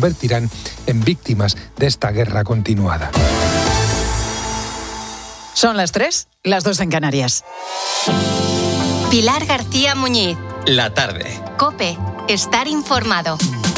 convertirán en víctimas de esta guerra continuada. Son las 3, las 2 en Canarias. Pilar García Muñiz. La tarde. COPE. Estar informado.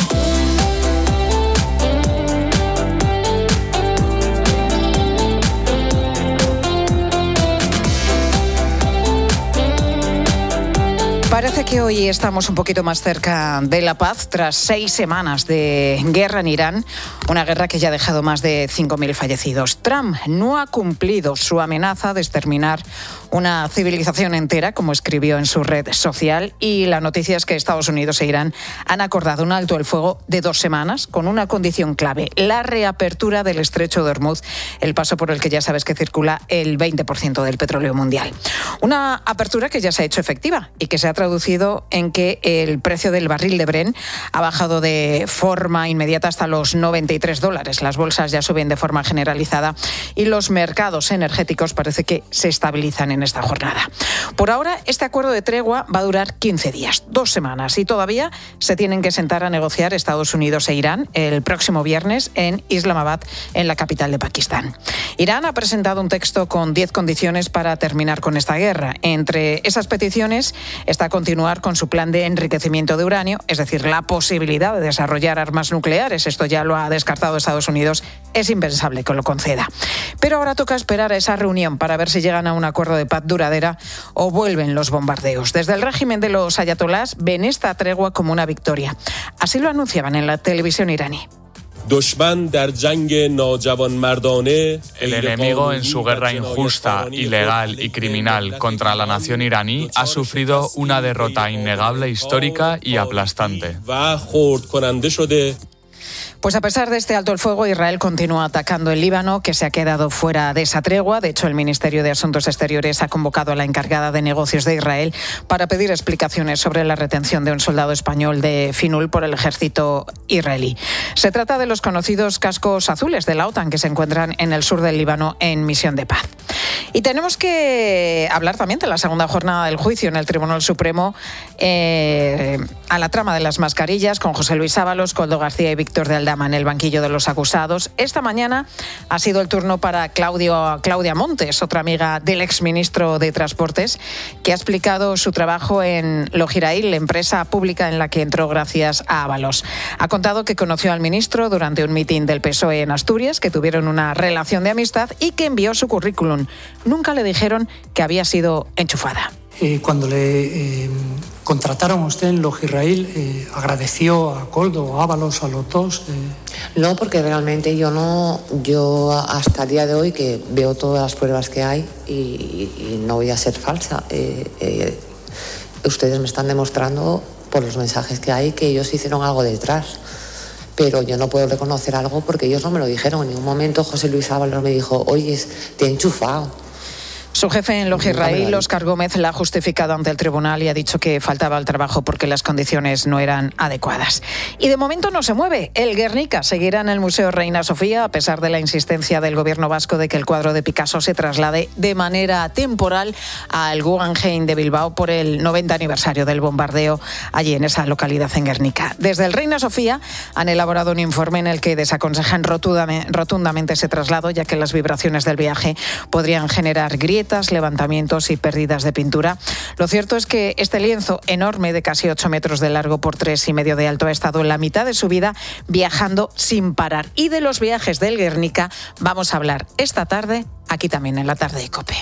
Parece que hoy estamos un poquito más cerca de la paz tras 6 semanas de guerra en Irán, una guerra que ya ha dejado más de 5.000 fallecidos. Trump no ha cumplido su amenaza de exterminar una civilización entera, como escribió en su red social, y la noticia es que Estados Unidos e Irán han acordado un alto el fuego de 2 semanas con una condición clave: la reapertura del estrecho de Hormuz, el paso por el que ya sabes que circula el 20% del petróleo mundial. Una apertura que ya se ha hecho efectiva y que se ha traducido en que el precio del barril de Brent ha bajado de forma inmediata hasta los $93. Las bolsas ya suben de forma generalizada y los mercados energéticos parece que se estabilizan en esta jornada. Por ahora, este acuerdo de tregua va a durar 15 días, 2 semanas, y todavía se tienen que sentar a negociar Estados Unidos e Irán el próximo viernes en Islamabad, en la capital de Pakistán. Irán ha presentado un texto con 10 condiciones para terminar con esta guerra. Entre esas peticiones está continuar con su plan de enriquecimiento de uranio, es decir, la posibilidad de desarrollar armas nucleares. Esto ya lo ha descartado Estados Unidos. Es impensable que lo conceda. Pero ahora toca esperar a esa reunión para ver si llegan a un acuerdo de paz duradera o vuelven los bombardeos. Desde el régimen de los ayatolás ven esta tregua como una victoria. Así lo anunciaban en la televisión iraní. El enemigo en su guerra injusta, ilegal y criminal contra la nación iraní ha sufrido una derrota innegable, histórica y aplastante. Pues a pesar de este alto el fuego, Israel continúa atacando el Líbano, que se ha quedado fuera de esa tregua. De hecho, el Ministerio de Asuntos Exteriores ha convocado a la encargada de negocios de Israel para pedir explicaciones sobre la retención de un soldado español de Finul por el ejército israelí. Se trata de los conocidos cascos azules de la OTAN que se encuentran en el sur del Líbano en misión de paz. Y tenemos que hablar también de la segunda jornada del juicio en el Tribunal Supremo a la trama de las mascarillas, con José Luis Ábalos, Koldo García y Víctor de Aldama en el banquillo de los acusados. Esta mañana ha sido el turno para Claudia Montes, otra amiga del exministro de Transportes, que ha explicado su trabajo en Logirail, la empresa pública en la que entró gracias a Ábalos. Ha contado que conoció al ministro durante un mitin del PSOE en Asturias, que tuvieron una relación de amistad y que envió su currículum. Nunca le dijeron que había sido enchufada. Cuando le contrataron a usted en Logirail, ¿agradeció a Koldo, a Ábalos, a los dos? No, porque realmente yo hasta el día de hoy, que veo todas las pruebas que hay y no voy a ser falsa, ustedes me están demostrando por los mensajes que hay que ellos hicieron algo detrás. Pero yo no puedo reconocer algo porque ellos no me lo dijeron. En ningún momento José Luis Ábalos me dijo, oye, te he enchufado. Su jefe en Logirail, Óscar Gómez, la ha justificado ante el tribunal y ha dicho que faltaba el trabajo porque las condiciones no eran adecuadas. Y de momento no se mueve. El Guernica seguirá en el Museo Reina Sofía, a pesar de la insistencia del gobierno vasco de que el cuadro de Picasso se traslade de manera temporal al Guggenheim de Bilbao por el 90 aniversario del bombardeo allí en esa localidad en Guernica. Desde el Reina Sofía han elaborado un informe en el que desaconsejan rotundamente ese traslado, ya que las vibraciones del viaje podrían generar grietas, levantamientos y pérdidas de pintura. Lo cierto es que este lienzo enorme de casi 8 metros de largo por 3,5 de alto ha estado en la mitad de su vida viajando sin parar. Y de los viajes del Guernica vamos a hablar esta tarde, aquí también en la tarde de COPE.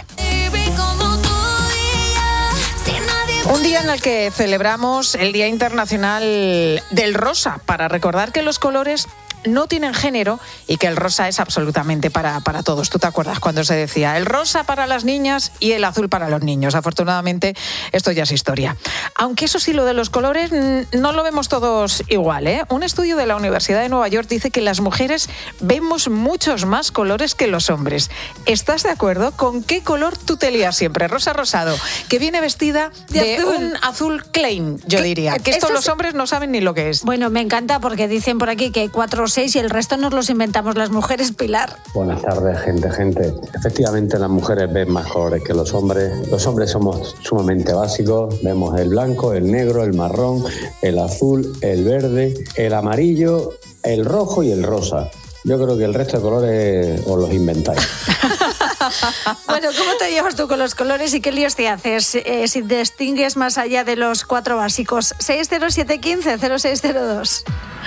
Un día en el que celebramos el Día Internacional del Rosa, para recordar que los colores no tienen género y que el rosa es absolutamente para todos. ¿Tú te acuerdas cuando se decía el rosa para las niñas y el azul para los niños? Afortunadamente esto ya es historia. Aunque eso sí, lo de los colores no lo vemos todos igual, ¿eh? Un estudio de la Universidad de Nueva York dice que las mujeres vemos muchos más colores que los hombres. ¿Estás de acuerdo? ¿Con qué color tú te lías siempre? Rosa rosado, que viene vestida de un azul claim, yo diría. Que esto los hombres no saben ni lo que es. Bueno, me encanta porque dicen por aquí que hay 4 o 6 y el resto nos los inventamos las mujeres, Pilar. Buenas tardes, gente. Efectivamente, las mujeres ven más colores que los hombres. Los hombres somos sumamente básicos. Vemos el blanco, el negro, el marrón, el azul, el verde, el amarillo el rojo y el rosa. Yo creo que el resto de colores os los inventáis. Bueno, ¿cómo te llevas tú con los colores y qué líos te haces si distingues más allá de los 4 básicos? 60715-0602.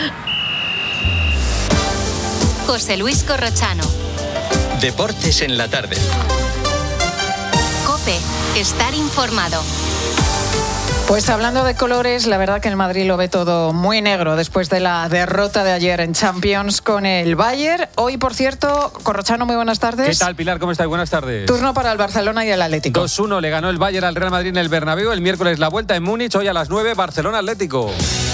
José Luis Corrochano. Deportes en la tarde. COPE. Estar informado. Pues hablando de colores, la verdad que el Madrid lo ve todo muy negro después de la derrota de ayer en Champions con el Bayern. Hoy, por cierto, Corrochano, muy buenas tardes. ¿Qué tal, Pilar? ¿Cómo estáis? Buenas tardes. Turno para el Barcelona y el Atlético. 2-1 le ganó el Bayern al Real Madrid en el Bernabéu. El miércoles la vuelta en Múnich. Hoy a las 9, Barcelona-Atlético.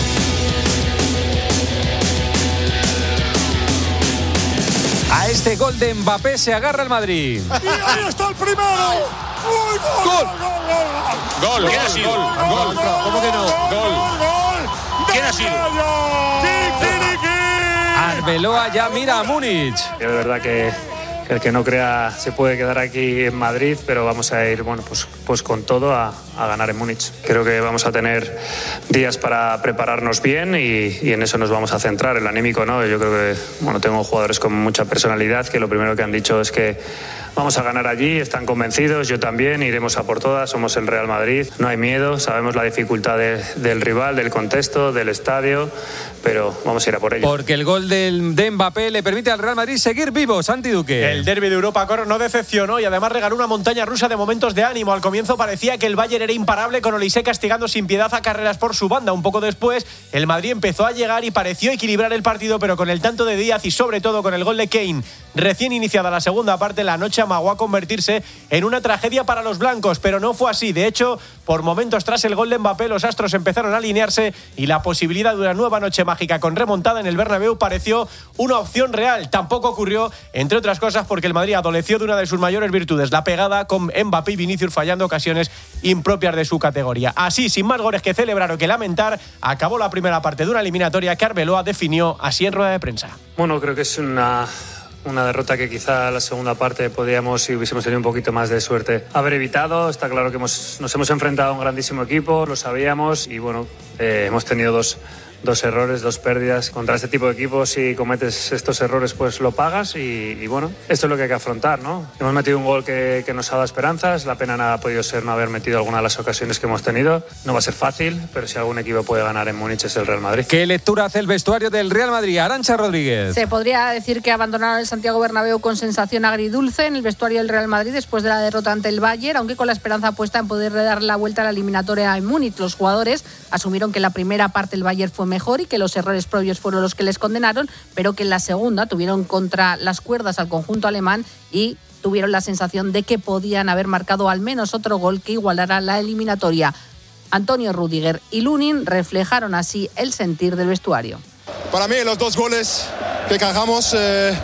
A este gol de Mbappé se agarra el Madrid. Y ahí está el primero. ¡Uy, gol! ¡Gol! ¿Quién ha sido? ¡Gol! ¿Cómo que no? ¡Gol! ¿Quién ha sido? Arbeloa ya mira a Múnich. Es verdad que el que no crea se puede quedar aquí en Madrid, pero vamos a ir pues con todo a ganar en Múnich. Creo que vamos a tener días para prepararnos bien y en eso nos vamos a centrar. El anímico, ¿no? Yo creo que tengo jugadores con mucha personalidad que lo primero que han dicho es que vamos a ganar allí, están convencidos, yo también, iremos a por todas, somos el Real Madrid, no hay miedo, sabemos la dificultad del rival, del contexto, del estadio, pero vamos a ir a por ello. Porque el gol de Mbappé le permite al Real Madrid seguir vivo. Santi Duque. El derbi de Europa no decepcionó y además regaló una montaña rusa de momentos de ánimo. Al comienzo parecía que el Bayern era imparable, con Olise castigando sin piedad a Carreras por su banda. Un poco después, el Madrid empezó a llegar y pareció equilibrar el partido, pero con el tanto de Díaz y sobre todo con el gol de Kane, recién iniciada la segunda parte, la noche amagó a convertirse en una tragedia para los blancos, pero no fue así. De hecho, por momentos tras el gol de Mbappé, los astros empezaron a alinearse y la posibilidad de una nueva noche mágica con remontada en el Bernabéu pareció una opción real. Tampoco ocurrió, entre otras cosas, porque el Madrid adoleció de una de sus mayores virtudes, la pegada, con Mbappé y Vinicius fallando ocasiones impropias de su categoría. Así, sin más goles que celebrar o que lamentar, acabó la primera parte de una eliminatoria que Arbeloa definió así en rueda de prensa. Creo que es una derrota que quizá la segunda parte podíamos, si hubiésemos tenido un poquito más de suerte, haber evitado. Está claro que nos hemos enfrentado a un grandísimo equipo, lo sabíamos y hemos tenido dos errores, 2 pérdidas. Contra este tipo de equipos, si cometes estos errores, pues lo pagas y esto es lo que hay que afrontar, ¿no? Hemos metido un gol que nos ha dado esperanzas. La pena nada ha podido ser no haber metido alguna de las ocasiones que hemos tenido. No va a ser fácil, pero si algún equipo puede ganar en Múnich es el Real Madrid. ¿Qué lectura hace el vestuario del Real Madrid? Arantxa Rodríguez. Se podría decir que abandonaron el Santiago Bernabéu con sensación agridulce en el vestuario del Real Madrid después de la derrota ante el Bayern, aunque con la esperanza puesta en poder dar la vuelta a la eliminatoria en Múnich. Los jugadores asumieron que en la primera parte el Bayern fue mejor y que los errores propios fueron los que les condenaron, pero que en la segunda tuvieron contra las cuerdas al conjunto alemán y tuvieron la sensación de que podían haber marcado al menos otro gol que igualara la eliminatoria. Antonio Rüdiger y Lunin reflejaron así el sentir del vestuario. Para mí los 2 goles que cagamos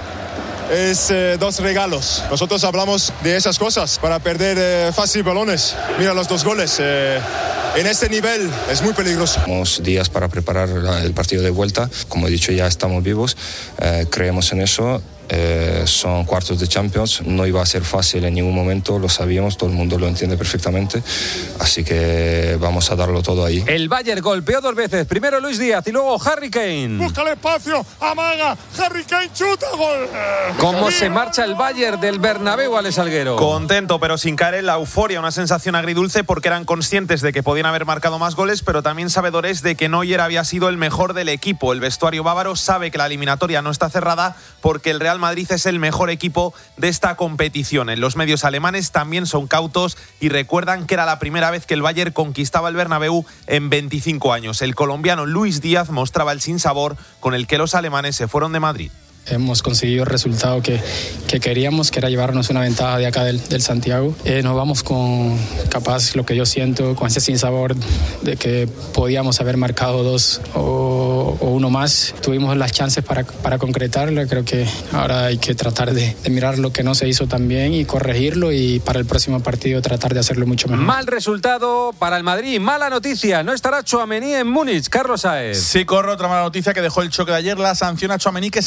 es 2 regalos. Nosotros hablamos de esas cosas para perder fácil balones. Mira los 2 goles. En este nivel es muy peligroso. Tenemos días para preparar el partido de vuelta. Como he dicho, ya estamos vivos. Creemos en eso. Son cuartos de Champions, no iba a ser fácil en ningún momento, lo sabíamos, todo el mundo lo entiende perfectamente, así que vamos a darlo todo ahí. El Bayern golpeó 2 veces, primero Luis Díaz y luego Harry Kane. Busca el espacio, amaga, Harry Kane chuta, gol. ¿Cómo se marcha el Bayern del Bernabéu, Alex Salguero? Contento, pero sin caer en la euforia, una sensación agridulce porque eran conscientes de que podían haber marcado más goles, pero también sabedores de que Neuer había sido el mejor del equipo. El vestuario bávaro sabe que la eliminatoria no está cerrada porque el Real Madrid es el mejor equipo de esta competición. En los medios alemanes también son cautos y recuerdan que era la primera vez que el Bayern conquistaba el Bernabéu en 25 años. El colombiano Luis Díaz mostraba el sinsabor con el que los alemanes se fueron de Madrid. Hemos conseguido el resultado que queríamos, que era llevarnos una ventaja de acá del Santiago. Nos vamos con, capaz, lo que yo siento, con ese sinsabor de que podíamos haber marcado 2 o 1 más. Tuvimos las chances para concretarlo. Creo que ahora hay que tratar de mirar lo que no se hizo tan bien y corregirlo, y para el próximo partido tratar de hacerlo mucho mejor. Mal resultado para el Madrid, mala noticia. No estará Tchouaméni en Múnich. Carlos Saez. Sí, corre otra mala noticia que dejó el choque de ayer, la sanción a Tchouaméni, que se perderá la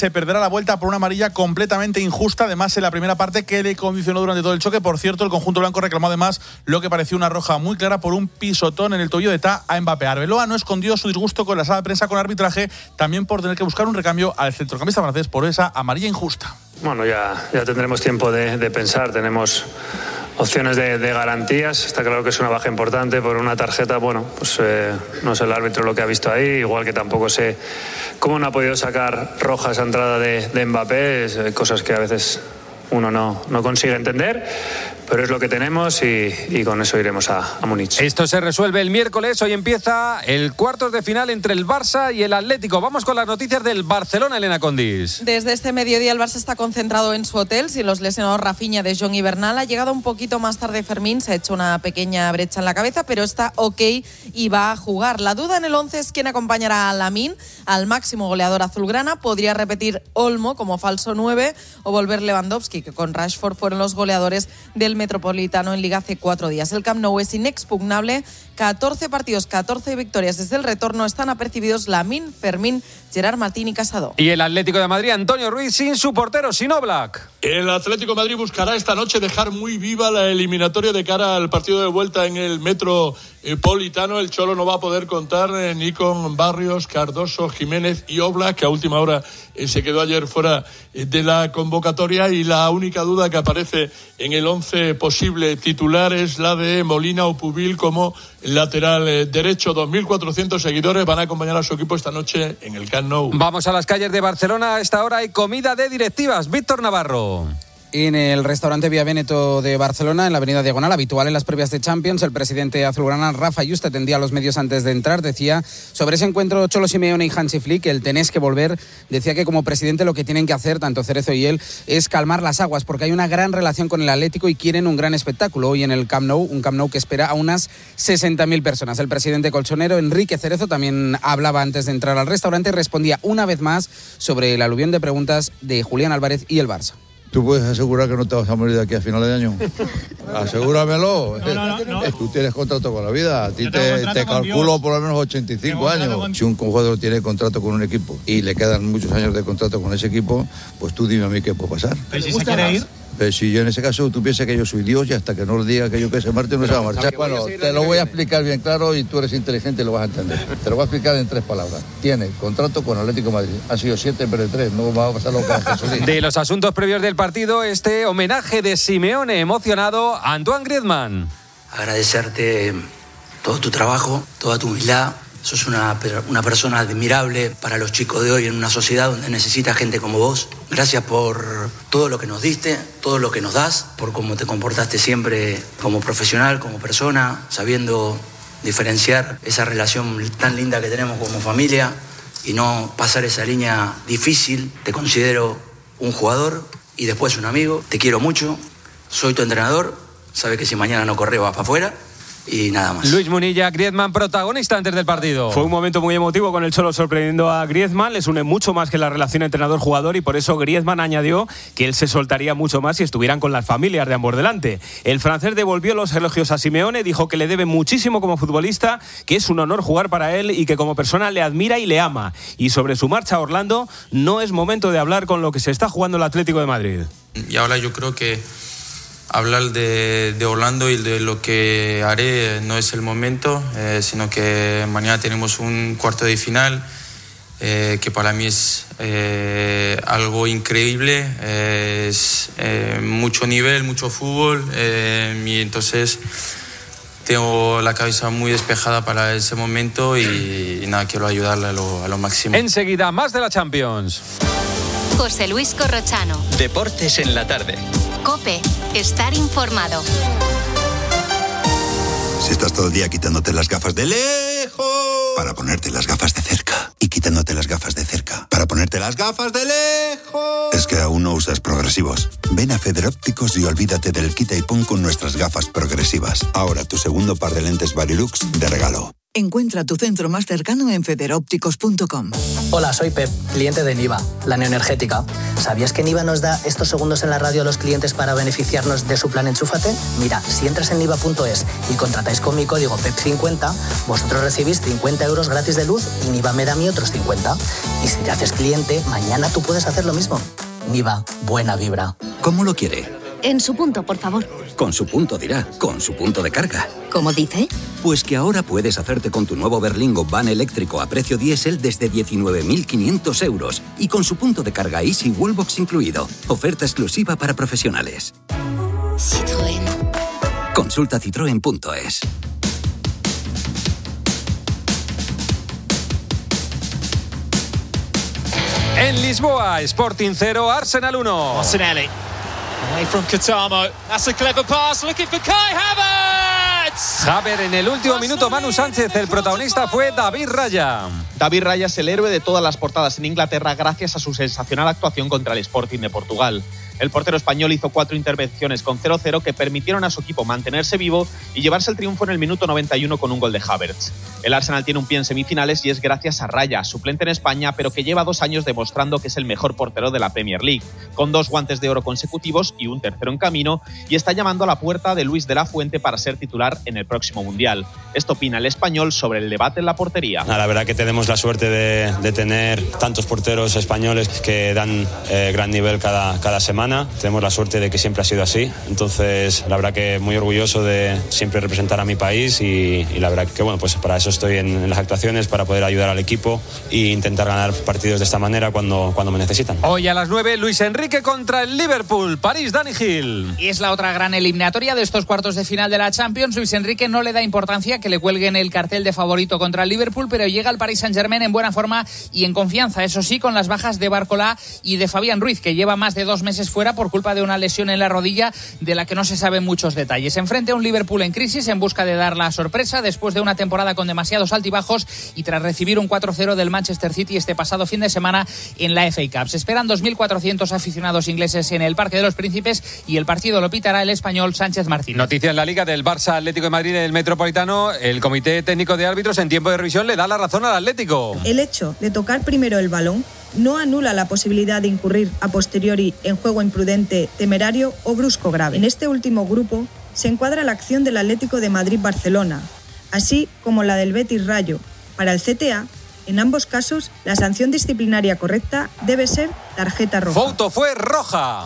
vuelta por una amarilla completamente injusta, además en la primera parte que le condicionó durante todo el choque. Por cierto, el conjunto blanco reclamó además lo que pareció una roja muy clara por un pisotón en el tobillo de Ta a Mbappé. Arbeloa no escondió su disgusto con la sala de prensa con arbitraje, también por tener que buscar un recambio al centrocampista francés por esa amarilla injusta. Bueno, ya tendremos tiempo de pensar, tenemos opciones de garantías. Está claro que es una baja importante por una tarjeta. Bueno, pues no sé el árbitro lo que ha visto ahí, igual que tampoco sé cómo no ha podido sacar roja esa entrada de Mbappé. Cosas que a veces uno no consigue entender, pero es lo que tenemos y con eso iremos a Múnich. Esto se resuelve el miércoles. Hoy empieza el cuartos de final entre el Barça y el Atlético. Vamos con las noticias del Barcelona, Elena Condis. Desde este mediodía el Barça está concentrado en su hotel sin los lesionados Rafinha, De Jong y Bernal. Ha llegado un poquito más tarde Fermín, se ha hecho una pequeña brecha en la cabeza, pero está ok y va a jugar. La duda en el 11 es quién acompañará a Lamine, al máximo goleador azulgrana. Podría repetir Olmo como falso 9 o volver Lewandowski, que con Rashford fueron los goleadores del Metropolitano en Liga hace 4 días. El Camp Nou es inexpugnable, 14 partidos, 14 victorias desde el retorno. Están apercibidos Lamine, Fermín, Gerard Martín y Casado. Y el Atlético de Madrid, Antonio Ruiz, sin su portero, sin Oblak. El Atlético de Madrid buscará esta noche dejar muy viva la eliminatoria de cara al partido de vuelta en el Metropolitano. El Cholo no va a poder contar ni con Barrios, Cardoso, Jiménez y Oblak, que a última hora se quedó ayer fuera de la convocatoria, y la única duda que aparece en el 11 posible titular es la de Molina o Pubil como lateral derecho. 2.400 seguidores van a acompañar a su equipo esta noche en el Camp Nou. Vamos a las calles de Barcelona. A esta hora hay comida de directivas. Víctor Navarro. En el restaurante Vía Véneto de Barcelona, en la avenida Diagonal, habitual en las previas de Champions, el presidente azulgrana Rafa Juste atendía a los medios antes de entrar. Decía sobre ese encuentro Cholo Simeone y Hansi Flick, el tenés que volver. Decía que como presidente lo que tienen que hacer, tanto Cerezo y él, es calmar las aguas, porque hay una gran relación con el Atlético y quieren un gran espectáculo. Hoy en el Camp Nou, un Camp Nou que espera a unas 60.000 personas. El presidente colchonero Enrique Cerezo también hablaba antes de entrar al restaurante y respondía una vez más sobre el aluvión de preguntas de Julián Álvarez y el Barça. ¿Tú puedes asegurar que no te vas a morir de aquí a finales de año? Asegúramelo. No. Tú tienes contrato con la vida. A ti te calculo por lo menos 85 años. Si un jugador tiene contrato con un equipo y le quedan muchos años de contrato con ese equipo, pues tú dime a mí qué puede pasar. ¿Pero si se quiere ir? Pero si yo en ese caso tú piensas que yo soy Dios y hasta que no le diga que yo que se marte no se va a marchar. Bueno, te lo voy a explicar bien claro y tú eres inteligente y lo vas a entender. Te lo voy a explicar en 3 palabras. Tiene contrato con Atlético de Madrid. Ha sido 7 en vez de 3. No va a pasar lo que ha pasado. De los asuntos previos del partido, este homenaje de Simeone emocionado a Antoine Griezmann. Agradecerte todo tu trabajo, toda tu humildad. Sos una persona admirable para los chicos de hoy en una sociedad donde necesita gente como vos. Gracias por todo lo que nos diste, todo lo que nos das, por cómo te comportaste siempre como profesional, como persona, sabiendo diferenciar esa relación tan linda que tenemos como familia y no pasar esa línea difícil. Te considero un jugador y después un amigo. Te quiero mucho, soy tu entrenador. Sabes que si mañana no corres vas para afuera. Y nada más. Luis Munilla, Griezmann protagonista antes del partido. Fue un momento muy emotivo con el Cholo sorprendiendo a Griezmann. Les une mucho más que la relación entrenador-jugador y por eso Griezmann añadió que él se soltaría mucho más si estuvieran con las familias de ambos delante. El francés devolvió los elogios a Simeone, dijo que le debe muchísimo como futbolista, que es un honor jugar para él y que como persona le admira y le ama. Y sobre su marcha a Orlando, no es momento de hablar con lo que se está jugando el Atlético de Madrid. Y ahora yo creo que hablar de Orlando y de lo que haré no es el momento, sino que mañana tenemos un cuarto de final que para mí es algo increíble, es mucho nivel, mucho fútbol, y entonces tengo la cabeza muy despejada para ese momento y nada, quiero ayudarle a lo máximo. Enseguida, más de la Champions. José Luis Corrochano. Deportes en la tarde. COPE. Estar informado. Si estás todo el día quitándote las gafas de lejos para ponerte las gafas de cerca y quitándote las gafas de cerca para ponerte las gafas de lejos, es que aún no usas progresivos. Ven a Federópticos y olvídate del quita y pon con nuestras gafas progresivas. Ahora tu segundo par de lentes Varilux de regalo. Encuentra tu centro más cercano en federópticos.com. Hola, soy Pep, cliente de Niva, la neoenergética. ¿Sabías que Niva nos da estos segundos en la radio a los clientes para beneficiarnos de su plan Enchúfate? Mira, si entras en niva.es y contratáis con mi código PEP50, vosotros recibís 50 euros gratis de luz y Niva me da a mí otros 50. Y si te haces cliente, mañana tú puedes hacer lo mismo. Niva, buena vibra. ¿Cómo lo quiere? En su punto, por favor. Con su punto dirá, con su punto de carga. ¿Cómo dice? Pues que ahora puedes hacerte con tu nuevo Berlingo van eléctrico a precio diésel desde 19.500 euros y con su punto de carga Easy Wallbox incluido. Oferta exclusiva para profesionales. Citroën. Consulta citroen.es. En Lisboa, Sporting 0, Arsenal 1. Martinelli. Away from Katamo. That's a clever pass. Looking for Kai Havertz. Havertz en el último minuto. Manu Sánchez, el protagonista fue David Raya. David Raya es el héroe de todas las portadas en Inglaterra gracias a su sensacional actuación contra el Sporting de Portugal. El portero español hizo 4 intervenciones con 0-0 que permitieron a su equipo mantenerse vivo y llevarse el triunfo en el minuto 91 con un gol de Havertz. El Arsenal tiene un pie en semifinales y es gracias a Raya, suplente en España, pero que lleva 2 años demostrando que es el mejor portero de la Premier League, con 2 guantes de oro consecutivos y un tercero en camino, y está llamando a la puerta de Luis de la Fuente para ser titular en el próximo Mundial. Esto opina el español sobre el debate en la portería. La verdad que tenemos la suerte de tener tantos porteros españoles que dan gran nivel cada semana. Tenemos la suerte de que siempre ha sido así. Entonces, la verdad que muy orgulloso de siempre representar a mi país y la verdad que, bueno, pues para eso estoy en las actuaciones, para poder ayudar al equipo e intentar ganar partidos de esta manera cuando me necesitan. Hoy a las 9, Luis Enrique contra el Liverpool. París, Dani Gil. Y es la otra gran eliminatoria de estos cuartos de final de la Champions. Luis Enrique no le da importancia que le cuelguen el cartel de favorito contra el Liverpool, pero llega al Paris Saint-Germain en buena forma y en confianza. Eso sí, con las bajas de Barcolá y de Fabián Ruiz, que lleva más de 2 meses fuera por culpa de una lesión en la rodilla de la que no se saben muchos detalles. Enfrente a un Liverpool en crisis, en busca de dar la sorpresa después de una temporada con demasiados altibajos y tras recibir un 4-0 del Manchester City este pasado fin de semana en la FA Cup. Se esperan 2.400 aficionados ingleses en el Parque de los Príncipes y el partido lo pitará el español Sánchez Martínez. Noticia en la Liga del Barça Atlético de Madrid en el Metropolitano. El Comité Técnico de Árbitros en tiempo de revisión le da la razón al Atlético. El hecho de tocar primero el balón no anula la posibilidad de incurrir a posteriori en juego imprudente, temerario o brusco grave. En este último grupo se encuadra la acción del Atlético de Madrid-Barcelona, así como la del Betis-Rayo. Para el CTA, en ambos casos, la sanción disciplinaria correcta debe ser tarjeta roja. Foto fue roja.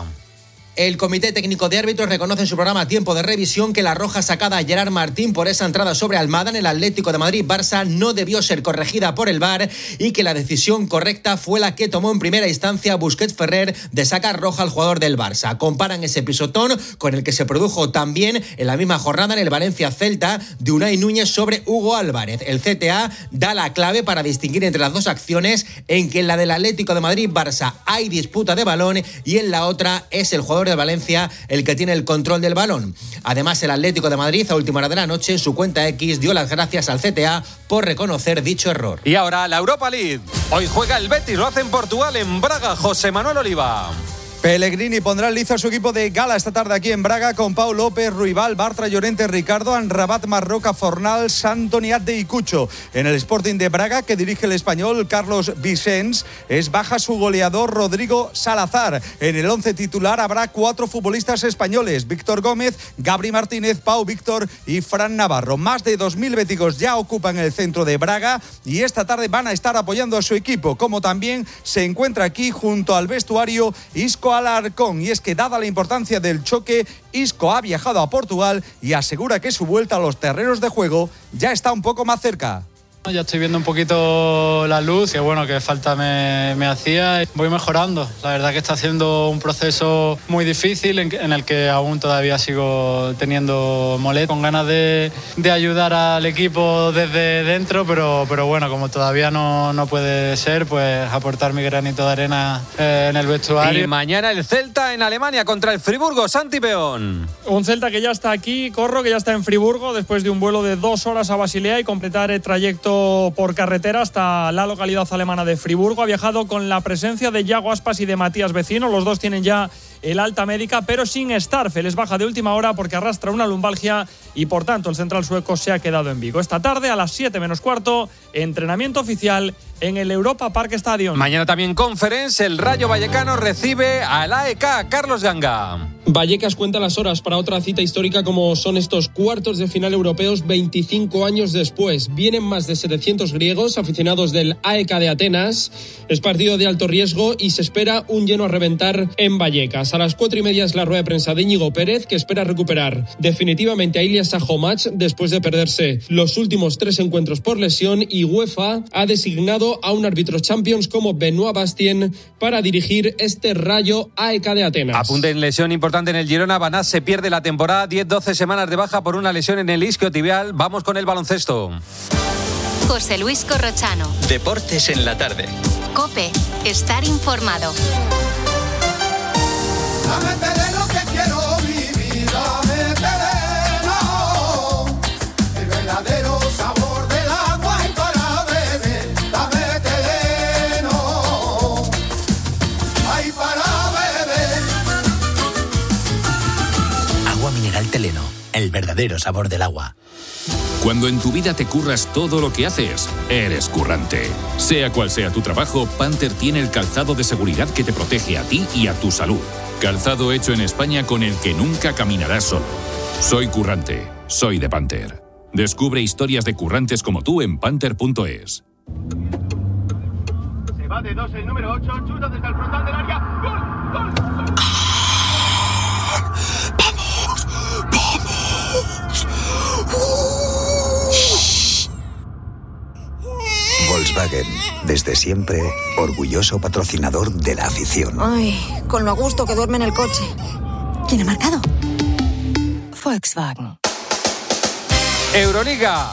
El Comité Técnico de Árbitros reconoce en su programa Tiempo de Revisión que la roja sacada a Gerard Martín por esa entrada sobre Almada en el Atlético de Madrid-Barça no debió ser corregida por el VAR y que la decisión correcta fue la que tomó en primera instancia Busquets Ferrer de sacar roja al jugador del Barça. Comparan ese pisotón con el que se produjo también en la misma jornada en el Valencia-Celta de Unai Núñez sobre Hugo Álvarez. El CTA da la clave para distinguir entre las dos acciones, en que en la del Atlético de Madrid-Barça hay disputa de balón y en la otra es el jugador de Valencia el que tiene el control del balón. Además, el Atlético de Madrid a última hora de la noche en su cuenta X dio las gracias al CTA por reconocer dicho error. Y ahora la Europa League. Hoy juega el Betis, lo hace en Portugal, en Braga. José Manuel Oliva. Pellegrini pondrá en liza a su equipo de gala esta tarde aquí en Braga con Pau López, Ruibal, Bartra, Llorente, Ricardo, Anrabat, Marroca, Fornal, Santoni, Adde y Cucho. En el Sporting de Braga, que dirige el español Carlos Vicens, es baja su goleador Rodrigo Salazar. En el 11 titular habrá 4 futbolistas españoles: Víctor Gómez, Gabri Martínez, Pau Víctor y Fran Navarro. Más de 2.000 béticos ya ocupan el centro de Braga y esta tarde van a estar apoyando a su equipo, como también se encuentra aquí junto al vestuario Isco Alarcón. Y es que, dada la importancia del choque, Isco ha viajado a Portugal y asegura que su vuelta a los terrenos de juego ya está un poco más cerca. Ya estoy viendo un poquito la luz, que bueno, que falta me hacía. Voy mejorando. La verdad que está haciendo un proceso muy difícil en el que aún todavía sigo teniendo molestias, con ganas de ayudar al equipo desde dentro, pero bueno, como todavía no puede ser, pues aportar mi granito de arena en el vestuario. Y mañana el Celta en Alemania contra el Friburgo. Santi Peón. Un Celta que ya está aquí, Corro, que ya está en Friburgo después de un vuelo de 2 horas a Basilea y completar el trayecto por carretera hasta la localidad alemana de Friburgo. Ha viajado con la presencia de Yago Aspas y de Matías Vecino. Los dos tienen ya el alta médica, pero sin estar. Les baja de última hora porque arrastra una lumbalgia y por tanto el central sueco se ha quedado en Vigo. Esta tarde a las 7 menos cuarto, entrenamiento oficial en el Europa Park Stadium. Mañana también Conference, el Rayo Vallecano recibe al AEK. Carlos Ganga. Vallecas cuenta las horas para otra cita histórica como son estos cuartos de final europeos 25 años después. Vienen más de 700 griegos aficionados del AEK de Atenas. Es partido de alto riesgo y se espera un lleno a reventar en Vallecas. A las 4:30 es la rueda de prensa de Íñigo Pérez, que espera recuperar definitivamente a Ilyas Sahomac después de perderse los últimos 3 encuentros por lesión, y UEFA ha designado a un árbitro Champions como Benoit Bastien para dirigir este Rayo AEK de Atenas. Apunte en lesión importante en el Girona. Banás se pierde la temporada, 10-12 semanas de baja por una lesión en el isquiotibial. Vamos con el baloncesto. José Luis Corrochano. Deportes en la tarde. COPE. Estar informado. Dame terreno que quiero vivir, dame terreno, el verdadero sabor del agua y para beber, dame terreno, ay para beber. Agua mineral Teleno, el verdadero sabor del agua. Cuando en tu vida te curras todo lo que haces, eres currante. Sea cual sea tu trabajo, Panther tiene el calzado de seguridad que te protege a ti y a tu salud. Calzado hecho en España con el que nunca caminarás solo. Soy currante, soy de Panther. Descubre historias de currantes como tú en panther.es. Se va de 2 el número 8, chuta desde el frontal del área. ¡Gol! ¡Gol! Volkswagen, desde siempre, orgulloso patrocinador de la afición. Ay, con lo a gusto que duerme en el coche. ¿Quién ha marcado? Volkswagen. Euroliga.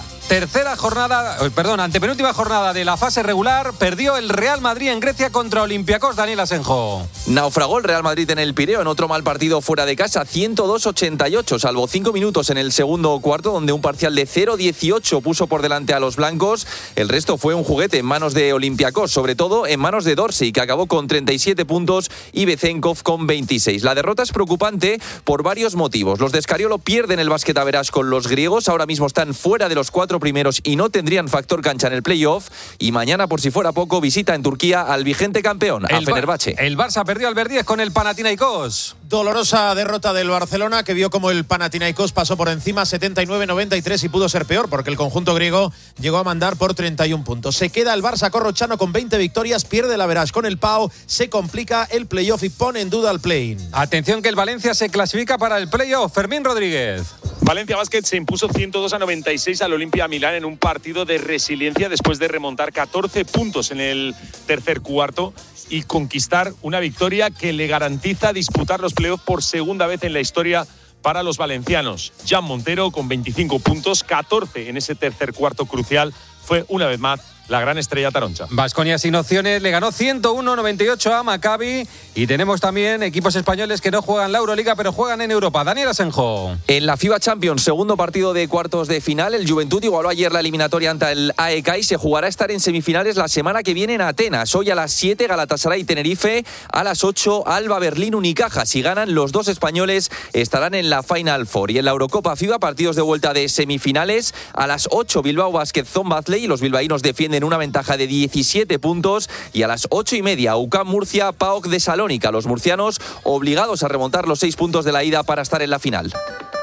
Antepenúltima jornada de la fase regular. Perdió el Real Madrid en Grecia contra Olympiacos. Daniel Asenjo. Naufragó el Real Madrid en el Pireo en otro mal partido fuera de casa, 102-88, salvo 5 minutos en el segundo cuarto, donde un parcial de 0-18 puso por delante a los blancos. El resto fue un juguete en manos de Olympiacos, sobre todo en manos de Dorsey, que acabó con 37 puntos, y Bezenkov con 26. La derrota es preocupante por varios motivos. Los de Scariolo pierden el básquet a verás con los griegos, ahora mismo están fuera de los 4 primeros y no tendrían factor cancha en el playoff, y mañana, por si fuera poco, visita en Turquía al vigente campeón, a Fenerbahce. El Barça perdió al Verdiez con el Panathinaikos. Dolorosa derrota del Barcelona, que vio como el Panathinaikos pasó por encima 79-93 y pudo ser peor porque el conjunto griego llegó a mandar por 31 puntos. Se queda el Barça corrochano con 20 victorias, pierde la Verás con el Pau, se complica el playoff y pone en duda el play-in. Atención que el Valencia se clasifica para el playoff. Fermín Rodríguez. Valencia Basket se impuso 102-96 al Olimpia Milán en un partido de resiliencia después de remontar 14 puntos en el tercer cuarto y conquistar una victoria que le garantiza disputar los playoffs por segunda vez en la historia para los valencianos. Jan Montero con 25 puntos, 14 en ese tercer cuarto crucial, fue una vez más la gran estrella taroncha. Baskonia sin opciones le ganó 101-98 a Maccabi, y tenemos también equipos españoles que no juegan la Euroliga pero juegan en Europa. Daniel Asenjo. En la FIBA Champions, segundo partido de cuartos de final, el Juventud igualó ayer la eliminatoria ante el AEK y se jugará a estar en semifinales la semana que viene en Atenas. Hoy a las 7 Galatasaray Tenerife, a las 8 Alba Berlín Unicaja. Si ganan, los dos españoles estarán en la Final Four. Y en la Eurocopa FIBA, partidos de vuelta de semifinales, a las 8 Bilbao Basket Zombazley, y los bilbaínos defienden una ventaja de 17 puntos, y a las 8:30 UCAM Murcia PAOK de Salónica, los murcianos obligados a remontar los 6 puntos de la ida para estar en la final.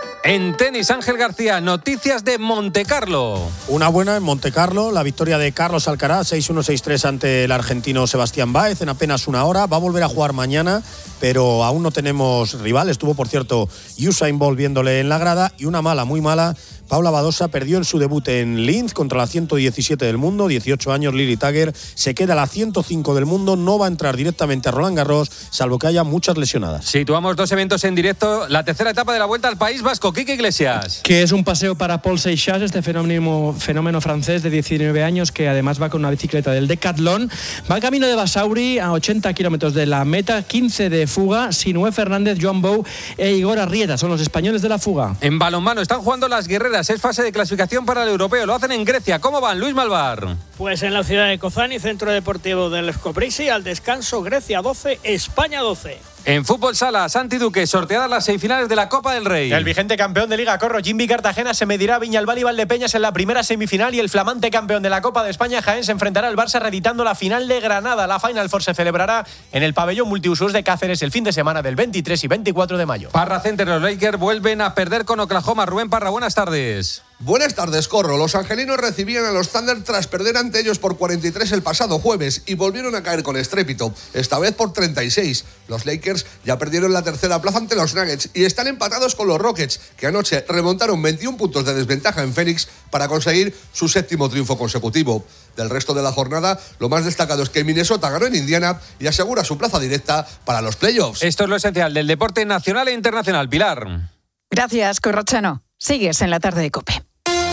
En tenis, Ángel García, noticias de Montecarlo. Una buena en Montecarlo, la victoria de Carlos Alcaraz, 6-1, 6-3 ante el argentino Sebastián Báez en apenas una hora. Va a volver a jugar mañana, pero aún no tenemos rival. Estuvo, por cierto, Usain Bolt viéndole en la grada, y una mala, muy mala. Paula Badosa perdió en su debut en Linz contra la 117 del mundo, 18 años, Lily Tagger, se queda a la 105 del mundo, no va a entrar directamente a Roland Garros, salvo que haya muchas lesionadas. Situamos dos eventos en directo, la tercera etapa de la Vuelta al País Vasco. Quique Iglesias. Que es un paseo para Paul Seixas, este fenómeno francés de 19 años, que además va con una bicicleta del Decathlon. Va camino de Basauri a 80 kilómetros de la meta, 15 de fuga. Sinué Fernández, Joan Bou e Igor Arrieta son los españoles de la fuga. En balonmano están jugando las guerreras. Es fase de clasificación para el europeo. Lo hacen en Grecia. ¿Cómo van, Luis Malvar? Pues en la ciudad de Kozani, centro deportivo del Skoprisi, al descanso, Grecia 12, España 12. En fútbol sala, Santi Duque, sorteadas las semifinales de la Copa del Rey. El vigente campeón de Liga Corro, Jimmy Cartagena, se medirá a Viñalbal y Valdepeñas en la primera semifinal, y el flamante campeón de la Copa de España, Jaén, se enfrentará al Barça reeditando la final de Granada. La Final Four se celebrará en el pabellón multiusos de Cáceres el fin de semana del 23 y 24 de mayo. Parra Center, los Lakers vuelven a perder con Oklahoma. Rubén Parra, buenas tardes. Buenas tardes, Corro. Los angelinos recibían a los Thunder tras perder ante ellos por 43 el pasado jueves y volvieron a caer con estrépito, esta vez por 36. Los Lakers ya perdieron la tercera plaza ante los Nuggets y están empatados con los Rockets, que anoche remontaron 21 puntos de desventaja en Phoenix para conseguir su 7º triunfo consecutivo. Del resto de la jornada, lo más destacado es que Minnesota ganó en Indiana y asegura su plaza directa para los playoffs. Esto es lo esencial del deporte nacional e internacional. Pilar. Gracias, Corrochano. Sigues en la tarde de COPE.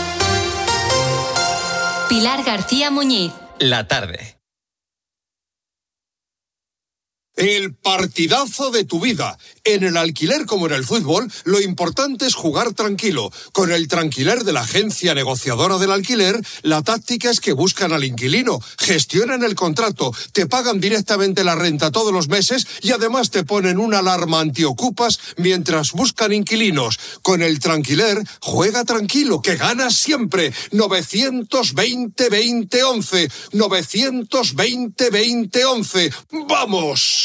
Pilar García Muñiz. La tarde. El partidazo de tu vida. En el alquiler como en el fútbol, lo importante es jugar tranquilo. Con el Tranquiler de la agencia negociadora del alquiler, la táctica es que buscan al inquilino, gestionan el contrato, te pagan directamente la renta todos los meses y además te ponen una alarma antiocupas mientras buscan inquilinos. Con el Tranquiler, juega tranquilo, que ganas siempre. 920-2011. 920-2011. ¡Vamos!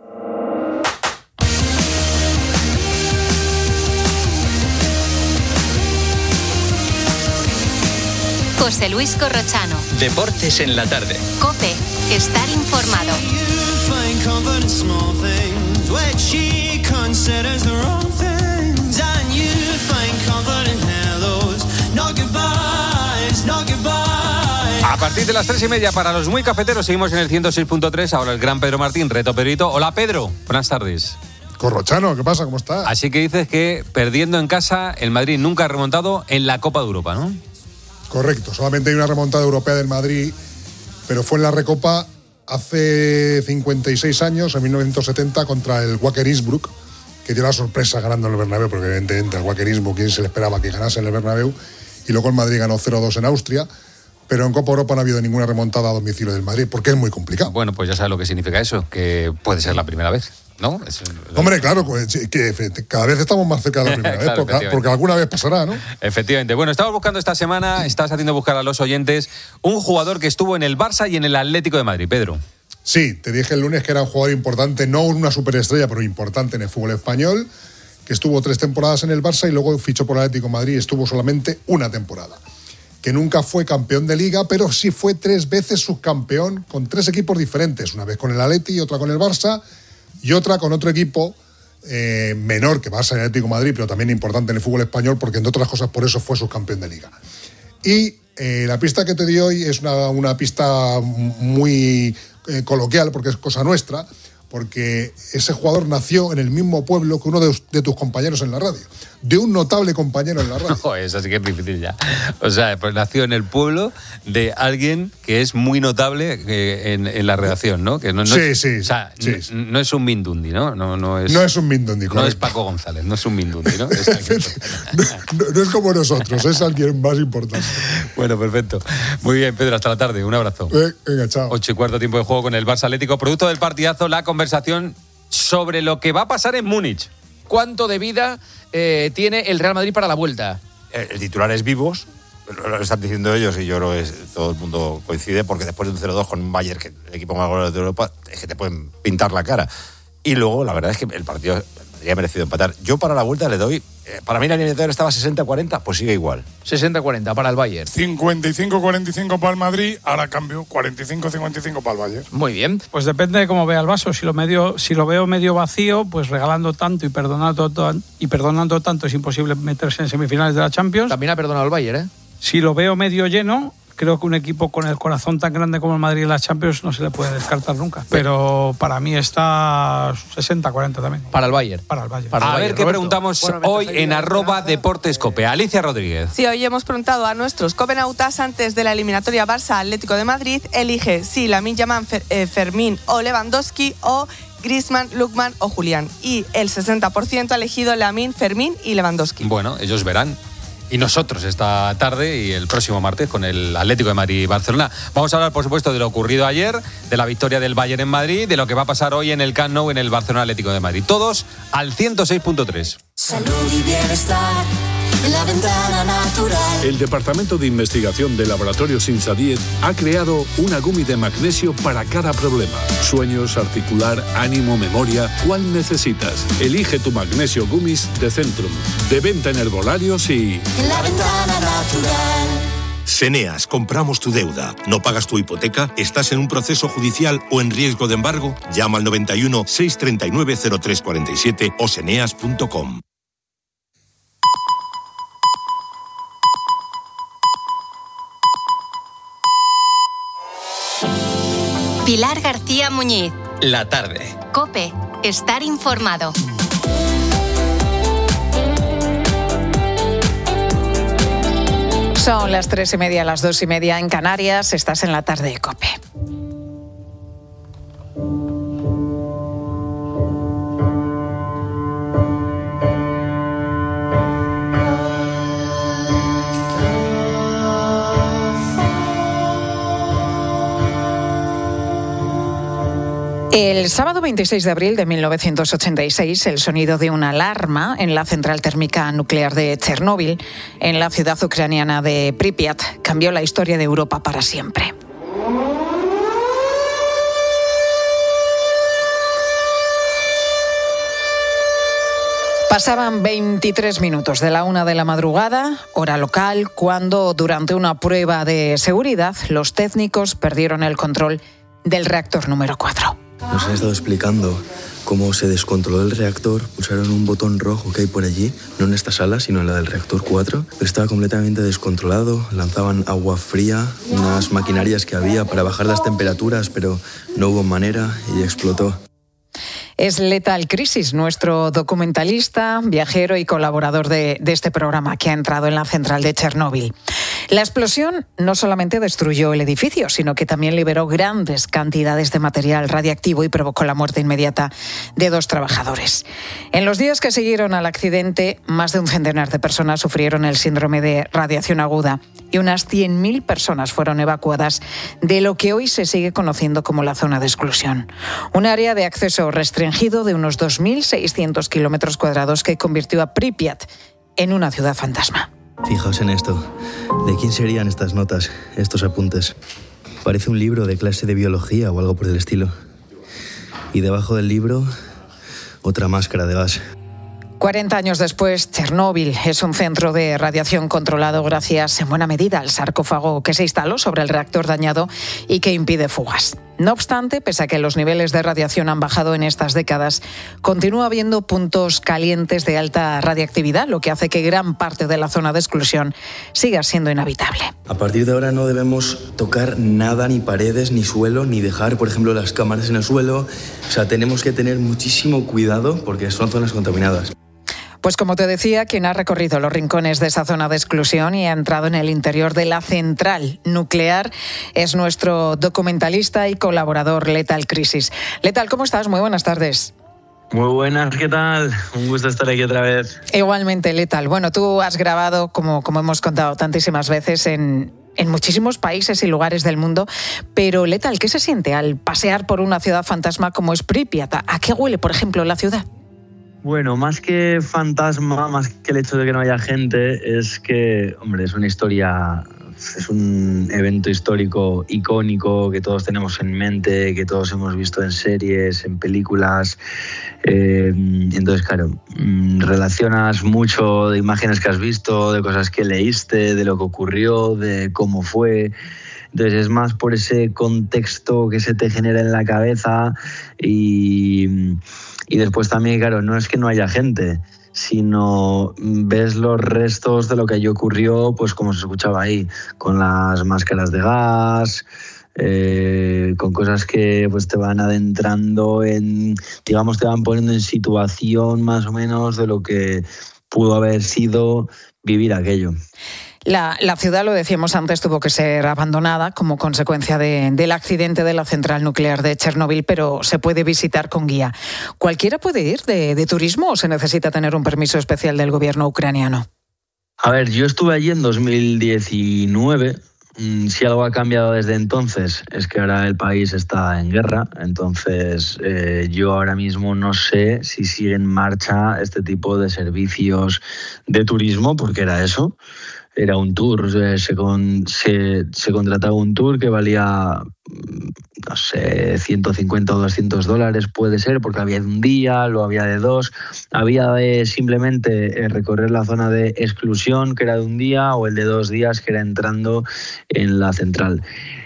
José Luis Corrochano. Deportes en la tarde. COPE. Estar informado. A partir de las 3:30 para los muy cafeteros seguimos en el 106.3. Ahora el gran Pedro Martín, Reto Pedrito. Hola Pedro, buenas tardes. Corrochano, ¿qué pasa? ¿Cómo estás? Así que dices que perdiendo en casa el Madrid nunca ha remontado en la Copa de Europa, ¿no? Correcto, solamente hay una remontada europea del Madrid, pero fue en la Recopa hace 56 años, en 1970, contra el Wacker Innsbruck, que dio la sorpresa ganando en el Bernabéu, porque evidentemente al Wacker Innsbruck, ¿quién se le esperaba que ganase en el Bernabéu? Y luego el Madrid ganó 0-2 en Austria. Pero en Copa Europa no ha habido ninguna remontada a domicilio del Madrid, porque es muy complicado. Bueno, pues ya sabes lo que significa eso, que puede ser la primera vez, ¿no? Hombre, claro, que cada vez estamos más cerca de la primera claro, vez, porque alguna vez pasará, ¿no? Efectivamente. Bueno, estamos buscando esta semana, estás haciendo buscar a los oyentes un jugador que estuvo en el Barça y en el Atlético de Madrid. Pedro. Sí, te dije el lunes que era un jugador importante, no una superestrella, pero importante en el fútbol español, que estuvo 3 temporadas en el Barça y luego fichó por el Atlético de Madrid y estuvo solamente una temporada. Que nunca fue campeón de Liga, pero sí fue 3 veces subcampeón con 3 equipos diferentes. Una vez con el Atleti, otra con el Barça y otra con otro equipo menor que Barça y Atlético de Madrid, pero también importante en el fútbol español, porque entre otras cosas por eso fue subcampeón de Liga. Y la pista que te doy hoy es una pista muy coloquial, porque es cosa nuestra, porque ese jugador nació en el mismo pueblo que uno de tus compañeros en la radio. De un notable compañero en la radio. Oh, eso sí que es difícil ya. O sea, pues nació en el pueblo de alguien que es muy notable en la redacción, ¿no? Que no sí. O sea, sí. No es un Mindundi, ¿no? No es un Mindundi, correcto. No es Paco González, no es un Mindundi, ¿no? No es como nosotros, es alguien más importante. Bueno, perfecto. Muy bien, Pedro, hasta la tarde. Un abrazo. Venga, chao. 8:15 tiempo de juego con el Barça Atlético. Producto del partidazo, la conversación sobre lo que va a pasar en Múnich. ¿Cuánto de vida tiene el Real Madrid para la vuelta? El titular es vivos, lo están diciendo ellos y yo creo que todo el mundo coincide, porque después de un 0-2 con un Bayern, que el equipo más goleador de Europa, es que te pueden pintar la cara. Y luego, la verdad es que el partido ha merecido empatar. Yo para la vuelta le doy, para mí la eliminatoria estaba 60-40, pues sigue igual. 60-40 para el Bayern. 55-45 para el Madrid, ahora cambio, 45-55 para el Bayern. Muy bien. Pues depende de cómo vea el vaso. Si lo veo medio vacío, pues regalando tanto y perdonando tanto es imposible meterse en semifinales de la Champions. También ha perdonado el Bayern, ¿eh? Si lo veo medio lleno, creo que un equipo con el corazón tan grande como el Madrid en la Champions no se le puede descartar nunca. Pero para mí está 60-40 también. Para el Bayern. Para el Bayern. A ver qué preguntamos hoy en @DeportesCope. Alicia Rodríguez. Sí, hoy hemos preguntado a nuestros copenautas antes de la eliminatoria Barça-Atlético de Madrid. Elige si Lamine Yamal, Fermín o Lewandowski, o Griezmann, Lookman o Julián. Y el 60% ha elegido Lamine, Fermín y Lewandowski. Bueno, ellos verán. y nosotros esta tarde y el próximo martes con el Atlético de Madrid-Barcelona. Vamos a hablar, por supuesto, de lo ocurrido ayer, de la victoria del Bayern en Madrid, de lo que va a pasar hoy en el Camp Nou en el Barcelona Atlético de Madrid. Todos al 106.3. Salud y bienestar en la ventana natural. El Departamento de Investigación de Laboratorios Insadiet ha creado una gummy de magnesio para cada problema. Sueños, articular, ánimo, memoria. ¿Cuál necesitas? Elige tu magnesio gummies de Centrum. De venta en herbolarios y... En la ventana natural. Seneas, compramos tu deuda. ¿No pagas tu hipoteca? ¿Estás en un proceso judicial o en riesgo de embargo? Llama al 91 639 0347 o seneas.com. Pilar García Muñiz. La tarde. COPE. Estar informado. Son las 3:30, las 2:30 en Canarias. Estás en la tarde de COPE. El sábado 26 de abril de 1986, el sonido de una alarma en la central térmica nuclear de Chernóbil, en la ciudad ucraniana de Pripyat, cambió la historia de Europa para siempre. Pasaban 23 minutos de la 1 de la madrugada, hora local, cuando durante una prueba de seguridad los técnicos perdieron el control del reactor número 4. Nos han estado explicando cómo se descontroló el reactor, pulsaron un botón rojo que hay por allí, no en esta sala, sino en la del reactor 4, pero estaba completamente descontrolado, lanzaban agua fría, unas maquinarias que había para bajar las temperaturas, pero no hubo manera y explotó. Es Lethal Crisis, nuestro documentalista, viajero y colaborador de este programa que ha entrado en la central de Chernóbil. La explosión no solamente destruyó el edificio, sino que también liberó grandes cantidades de material radiactivo y provocó la muerte inmediata de 2 trabajadores. En los días que siguieron al accidente, más de un centenar de personas sufrieron el síndrome de radiación aguda y unas 100.000 personas fueron evacuadas de lo que hoy se sigue conociendo como la zona de exclusión. Un área de acceso restringido de unos 2.600 kilómetros cuadrados que convirtió a Pripyat en una ciudad fantasma. Fijaos en esto. ¿De quién serían estas notas, estos apuntes? Parece un libro de clase de biología o algo por el estilo. Y debajo del libro, otra máscara de gas. 40 años después, Chernóbil es un centro de radiación controlado gracias, en buena medida, al sarcófago que se instaló sobre el reactor dañado y que impide fugas. No obstante, pese a que los niveles de radiación han bajado en estas décadas, continúa habiendo puntos calientes de alta radiactividad, lo que hace que gran parte de la zona de exclusión siga siendo inhabitable. A partir de ahora no debemos tocar nada, ni paredes, ni suelo, ni dejar, por ejemplo, las cámaras en el suelo. O sea, tenemos que tener muchísimo cuidado porque son zonas contaminadas. Pues como te decía, quien ha recorrido los rincones de esa zona de exclusión y ha entrado en el interior de la central nuclear es nuestro documentalista y colaborador Lethal Crisis. Lethal, ¿cómo estás? Muy buenas tardes. Muy buenas, ¿qué tal? Un gusto estar aquí otra vez. Igualmente, Lethal. Bueno, tú has grabado, como hemos contado tantísimas veces, en muchísimos países y lugares del mundo, pero Lethal, ¿qué se siente al pasear por una ciudad fantasma como es Pripyat? ¿A qué huele, por ejemplo, la ciudad? Bueno, más que fantasma, más que el hecho de que no haya gente, es que, hombre, es una historia, es un evento histórico icónico que todos tenemos en mente, que todos hemos visto en series, en películas. Entonces, claro, relacionas mucho de imágenes que has visto, de cosas que leíste, de lo que ocurrió, de cómo fue. Entonces es más por ese contexto que se te genera en la cabeza y después también, claro, no es que no haya gente, sino ves los restos de lo que allí ocurrió, pues como se escuchaba ahí, con las máscaras de gas, con cosas que pues te van adentrando en, digamos, te van poniendo en situación más o menos de lo que pudo haber sido vivir aquello. La ciudad, lo decíamos antes, tuvo que ser abandonada como consecuencia del accidente de la central nuclear de Chernóbil, pero se puede visitar con guía. ¿Cualquiera puede ir de turismo o se necesita tener un permiso especial del gobierno ucraniano? A ver, yo estuve allí en 2019. Si algo ha cambiado desde entonces es que ahora el país está en guerra, entonces yo ahora mismo no sé si sigue en marcha este tipo de servicios de turismo, porque era eso, era un tour, se contrataba un tour que valía, no sé, 150 o 200 dólares puede ser, porque había de un día, lo había de dos, había de simplemente recorrer la zona de exclusión, que era de un día, o el de 2 días, que era entrando en la central.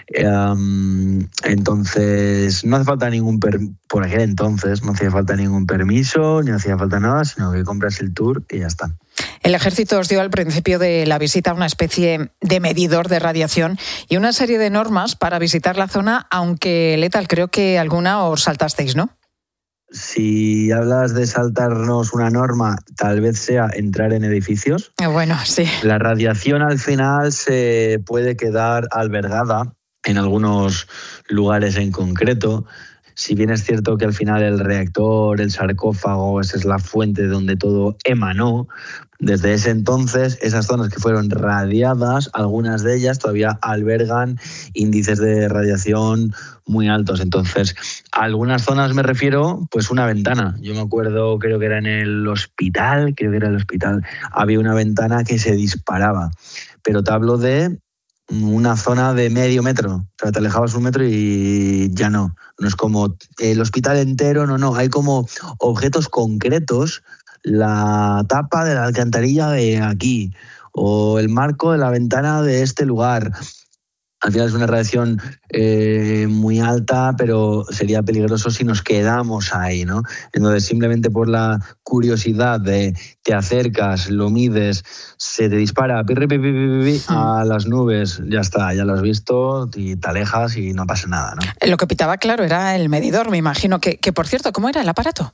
Entonces no hace falta por aquel entonces no hacía falta ningún permiso, ni hacía falta nada, sino que compras el tour y ya está. El ejército os dio al principio de la visita una especie de medidor de radiación y una serie de normas para visitar la zona, aunque letal, creo que alguna os saltasteis, ¿no? Si hablas de saltarnos una norma, tal vez sea entrar en edificios. Bueno, sí. La radiación al final se puede quedar albergada en algunos lugares en concreto. Si bien es cierto que al final el reactor, el sarcófago, esa es la fuente donde todo emanó, desde ese entonces esas zonas que fueron radiadas, algunas de ellas todavía albergan índices de radiación muy altos. Entonces, a algunas zonas me refiero, pues una ventana. Yo me acuerdo, creo que era en el hospital, había una ventana que se disparaba. Pero te hablo de una zona de medio metro, o sea, te alejabas 1 metro y ya no es como el hospital entero, no, hay como objetos concretos, la tapa de la alcantarilla de aquí, o el marco de la ventana de este lugar. Al final es una radiación muy alta, pero sería peligroso si nos quedamos ahí, ¿no? Entonces, simplemente por la curiosidad de te acercas, lo mides, se te dispara a las nubes, ya está, ya lo has visto y te alejas y no pasa nada, ¿no? Lo que pitaba, claro, era el medidor, me imagino. Que por cierto, ¿cómo era el aparato?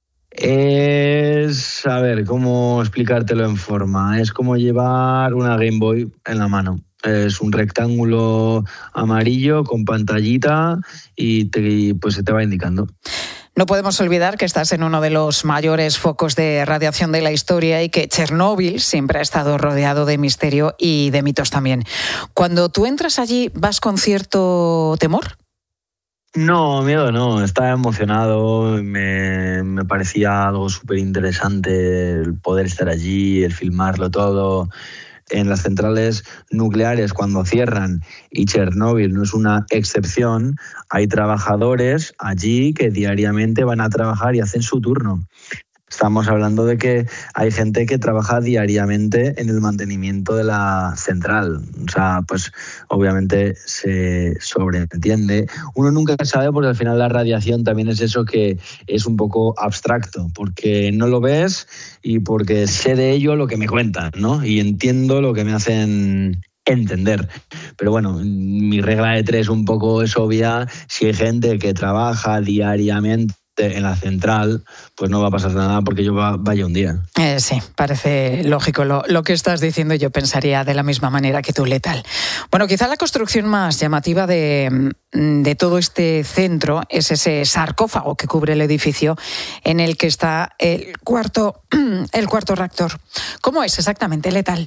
Es, a ver, ¿cómo explicártelo en forma? Es como llevar una Game Boy en la mano. Es un rectángulo amarillo con pantallita y pues se te va indicando. No podemos olvidar que estás en uno de los mayores focos de radiación de la historia y que Chernóbil siempre ha estado rodeado de misterio y de mitos también. Cuando tú entras allí, ¿vas con cierto temor? No, miedo no, estaba emocionado, me parecía algo súper interesante el poder estar allí, el filmarlo todo. En las centrales nucleares, cuando cierran, y Chernóbil no es una excepción, hay trabajadores allí que diariamente van a trabajar y hacen su turno. Estamos hablando de que hay gente que trabaja diariamente en el mantenimiento de la central. O sea, pues obviamente se sobreentiende. Uno nunca sabe porque al final la radiación también es eso que es un poco abstracto, porque no lo ves y porque sé de ello lo que me cuentan, ¿no? Y entiendo lo que me hacen entender. Pero bueno, mi regla de 3 un poco es obvia. Si hay gente que trabaja diariamente en la central, pues no va a pasar nada porque yo vaya un día. Sí, parece lógico lo que estás diciendo. Yo pensaría de la misma manera que tú, Letal. Bueno, quizá la construcción más llamativa de todo este centro es ese sarcófago que cubre el edificio en el que está el cuarto reactor. ¿Cómo es exactamente, Letal?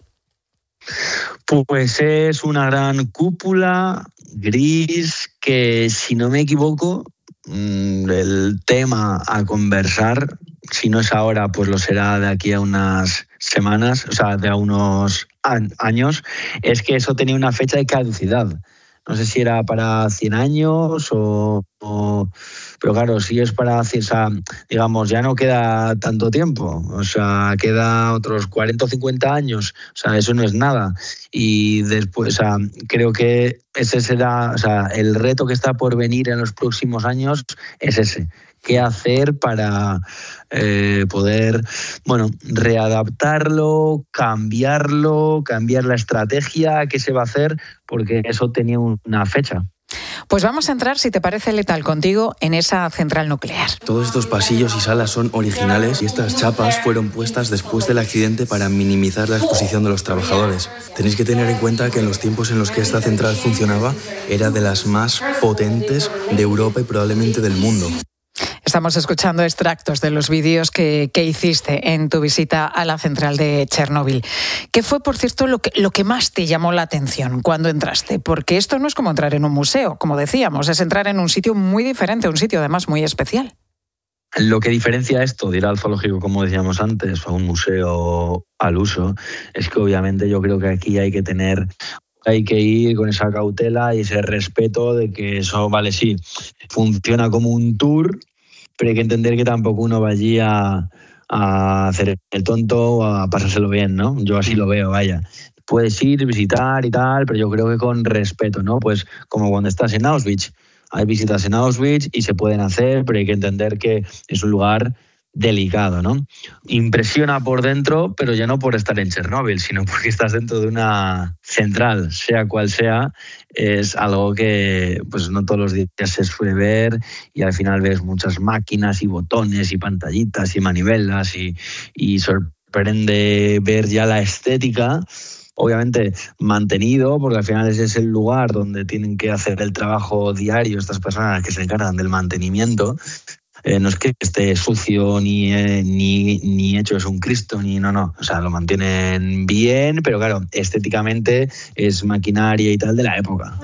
Pues es una gran cúpula gris que, si no me equivoco, el tema a conversar, si no es ahora, pues lo será de aquí a unas semanas, o sea, de a unos años, es que eso tenía una fecha de caducidad. No sé si era para 100 años pero claro, si es para, o sea, digamos, ya no queda tanto tiempo, o sea, queda otros 40 o 50 años, o sea, eso no es nada. Y después, o sea, creo que ese será, o sea, el reto que está por venir en los próximos años es ese. ¿Qué hacer para poder, bueno, readaptarlo, cambiar la estrategia? ¿Qué se va a hacer? Porque eso tenía una fecha. Pues vamos a entrar, si te parece, Letal, contigo en esa central nuclear. Todos estos pasillos y salas son originales y estas chapas fueron puestas después del accidente para minimizar la exposición de los trabajadores. Tenéis que tener en cuenta que en los tiempos en los que esta central funcionaba era de las más potentes de Europa y probablemente del mundo. Estamos escuchando extractos de los vídeos que hiciste en tu visita a la central de Chernóbil. ¿Qué fue, por cierto, lo que más te llamó la atención cuando entraste? Porque esto no es como entrar en un museo, como decíamos, es entrar en un sitio muy diferente, un sitio además muy especial. Lo que diferencia esto de ir al zoológico, como decíamos antes, o a un museo al uso, es que obviamente yo creo que aquí hay que ir con esa cautela y ese respeto de que eso, vale, sí, funciona como un tour, pero hay que entender que tampoco uno va allí a hacer el tonto o a pasárselo bien, ¿no? Yo así lo veo, vaya. Puedes ir, visitar y tal, pero yo creo que con respeto, ¿no? Pues como cuando estás en Auschwitz. Hay visitas en Auschwitz y se pueden hacer, pero hay que entender que es un lugar delicado, ¿no? Impresiona por dentro, pero ya no por estar en Chernóbil, sino porque estás dentro de una central, sea cual sea, es algo que pues no todos los días se suele ver y al final ves muchas máquinas y botones y pantallitas y manivelas y sorprende ver ya la estética. Obviamente mantenido, porque al final ese es el lugar donde tienen que hacer el trabajo diario estas personas que se encargan del mantenimiento. No es que esté sucio ni hecho es un Cristo, no. O sea, lo mantienen bien, pero claro, estéticamente es maquinaria y tal de la época.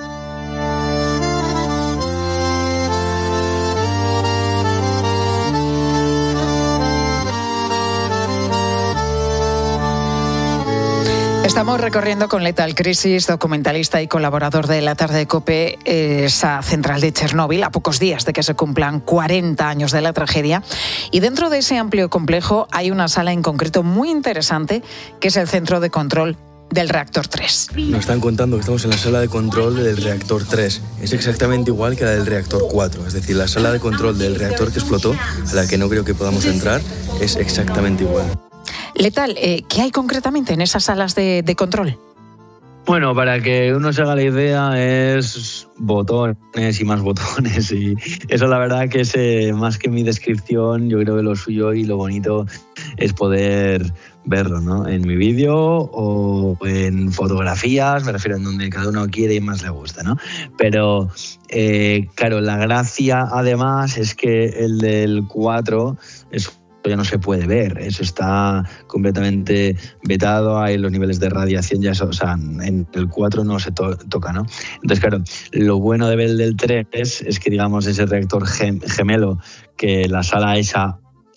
Estamos recorriendo con Lethal Crisis, documentalista y colaborador de La Tarde de COPE, esa central de Chernóbil, a pocos días de que se cumplan 40 años de la tragedia. Y dentro de ese amplio complejo hay una sala en concreto muy interesante, que es el centro de control del reactor 3. Nos están contando que estamos en la sala de control del reactor 3. Es exactamente igual que la del reactor 4. Es decir, la sala de control del reactor que explotó, a la que no creo que podamos entrar, es exactamente igual. Lethal, ¿qué hay concretamente en esas salas de control? Bueno, para que uno se haga la idea, es botones y más botones. Y eso la verdad que es más que mi descripción, yo creo que lo suyo y lo bonito es poder verlo, ¿no? En mi vídeo o en fotografías, me refiero en donde cada uno quiere y más le gusta, ¿no? Pero claro, la gracia además es que el del 4 es ya no se puede ver, eso está completamente vetado, hay los niveles de radiación, ya eso, o sea, en el 4 no se toca, ¿no? Entonces, claro, lo bueno de ver el del 3 es que, digamos, ese reactor gemelo, que la sala esa,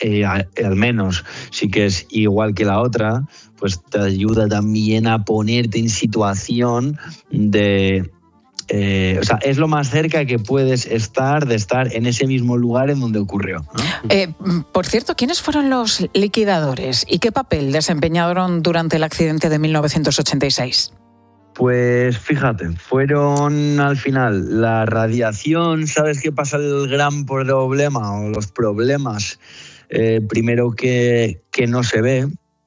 al menos, sí que es igual que la otra, pues te ayuda también a ponerte en situación de... o sea, es lo más cerca que puedes estar de estar en ese mismo lugar en donde ocurrió, ¿no? Por cierto, ¿quiénes fueron los liquidadores y qué papel desempeñaron durante el accidente de 1986? Pues fíjate, fueron al final la radiación. ¿Sabes qué pasa? El gran problema o los problemas, primero que no se ve,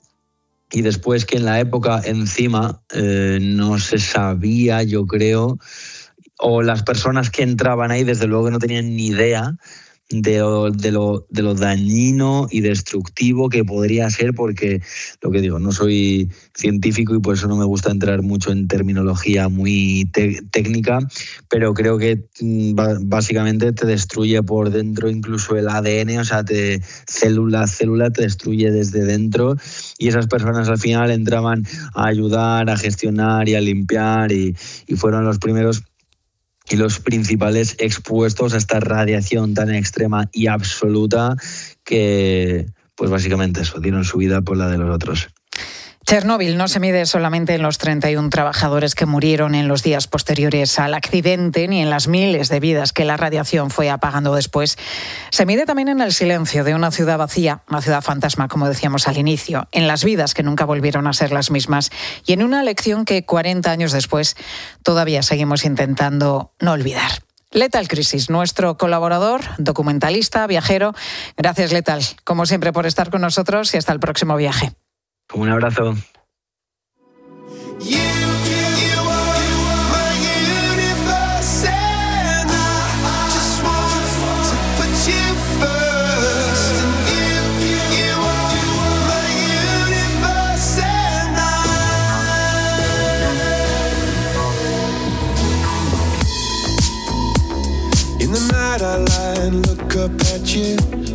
y después que en la época encima no se sabía, yo creo, o las personas que entraban ahí desde luego no tenían ni idea de lo dañino y destructivo que podría ser, porque lo que digo, no soy científico y por eso no me gusta entrar mucho en terminología muy técnica, pero creo que básicamente te destruye por dentro incluso el ADN, o sea, célula a célula te destruye desde dentro, y esas personas al final entraban a ayudar, a gestionar y a limpiar y fueron los primeros y los principales expuestos a esta radiación tan extrema y absoluta que, pues básicamente eso, dieron su vida por la de los otros. Chernóbil no se mide solamente en los 31 trabajadores que murieron en los días posteriores al accidente, ni en las miles de vidas que la radiación fue apagando después. Se mide también en el silencio de una ciudad vacía, una ciudad fantasma, como decíamos al inicio, en las vidas que nunca volvieron a ser las mismas y en una lección que 40 años después todavía seguimos intentando no olvidar. Lethal Crisis, nuestro colaborador, documentalista, viajero. Gracias, Lethal, como siempre, por estar con nosotros y hasta el próximo viaje. Un abrazo. In the night I lie and look up at you.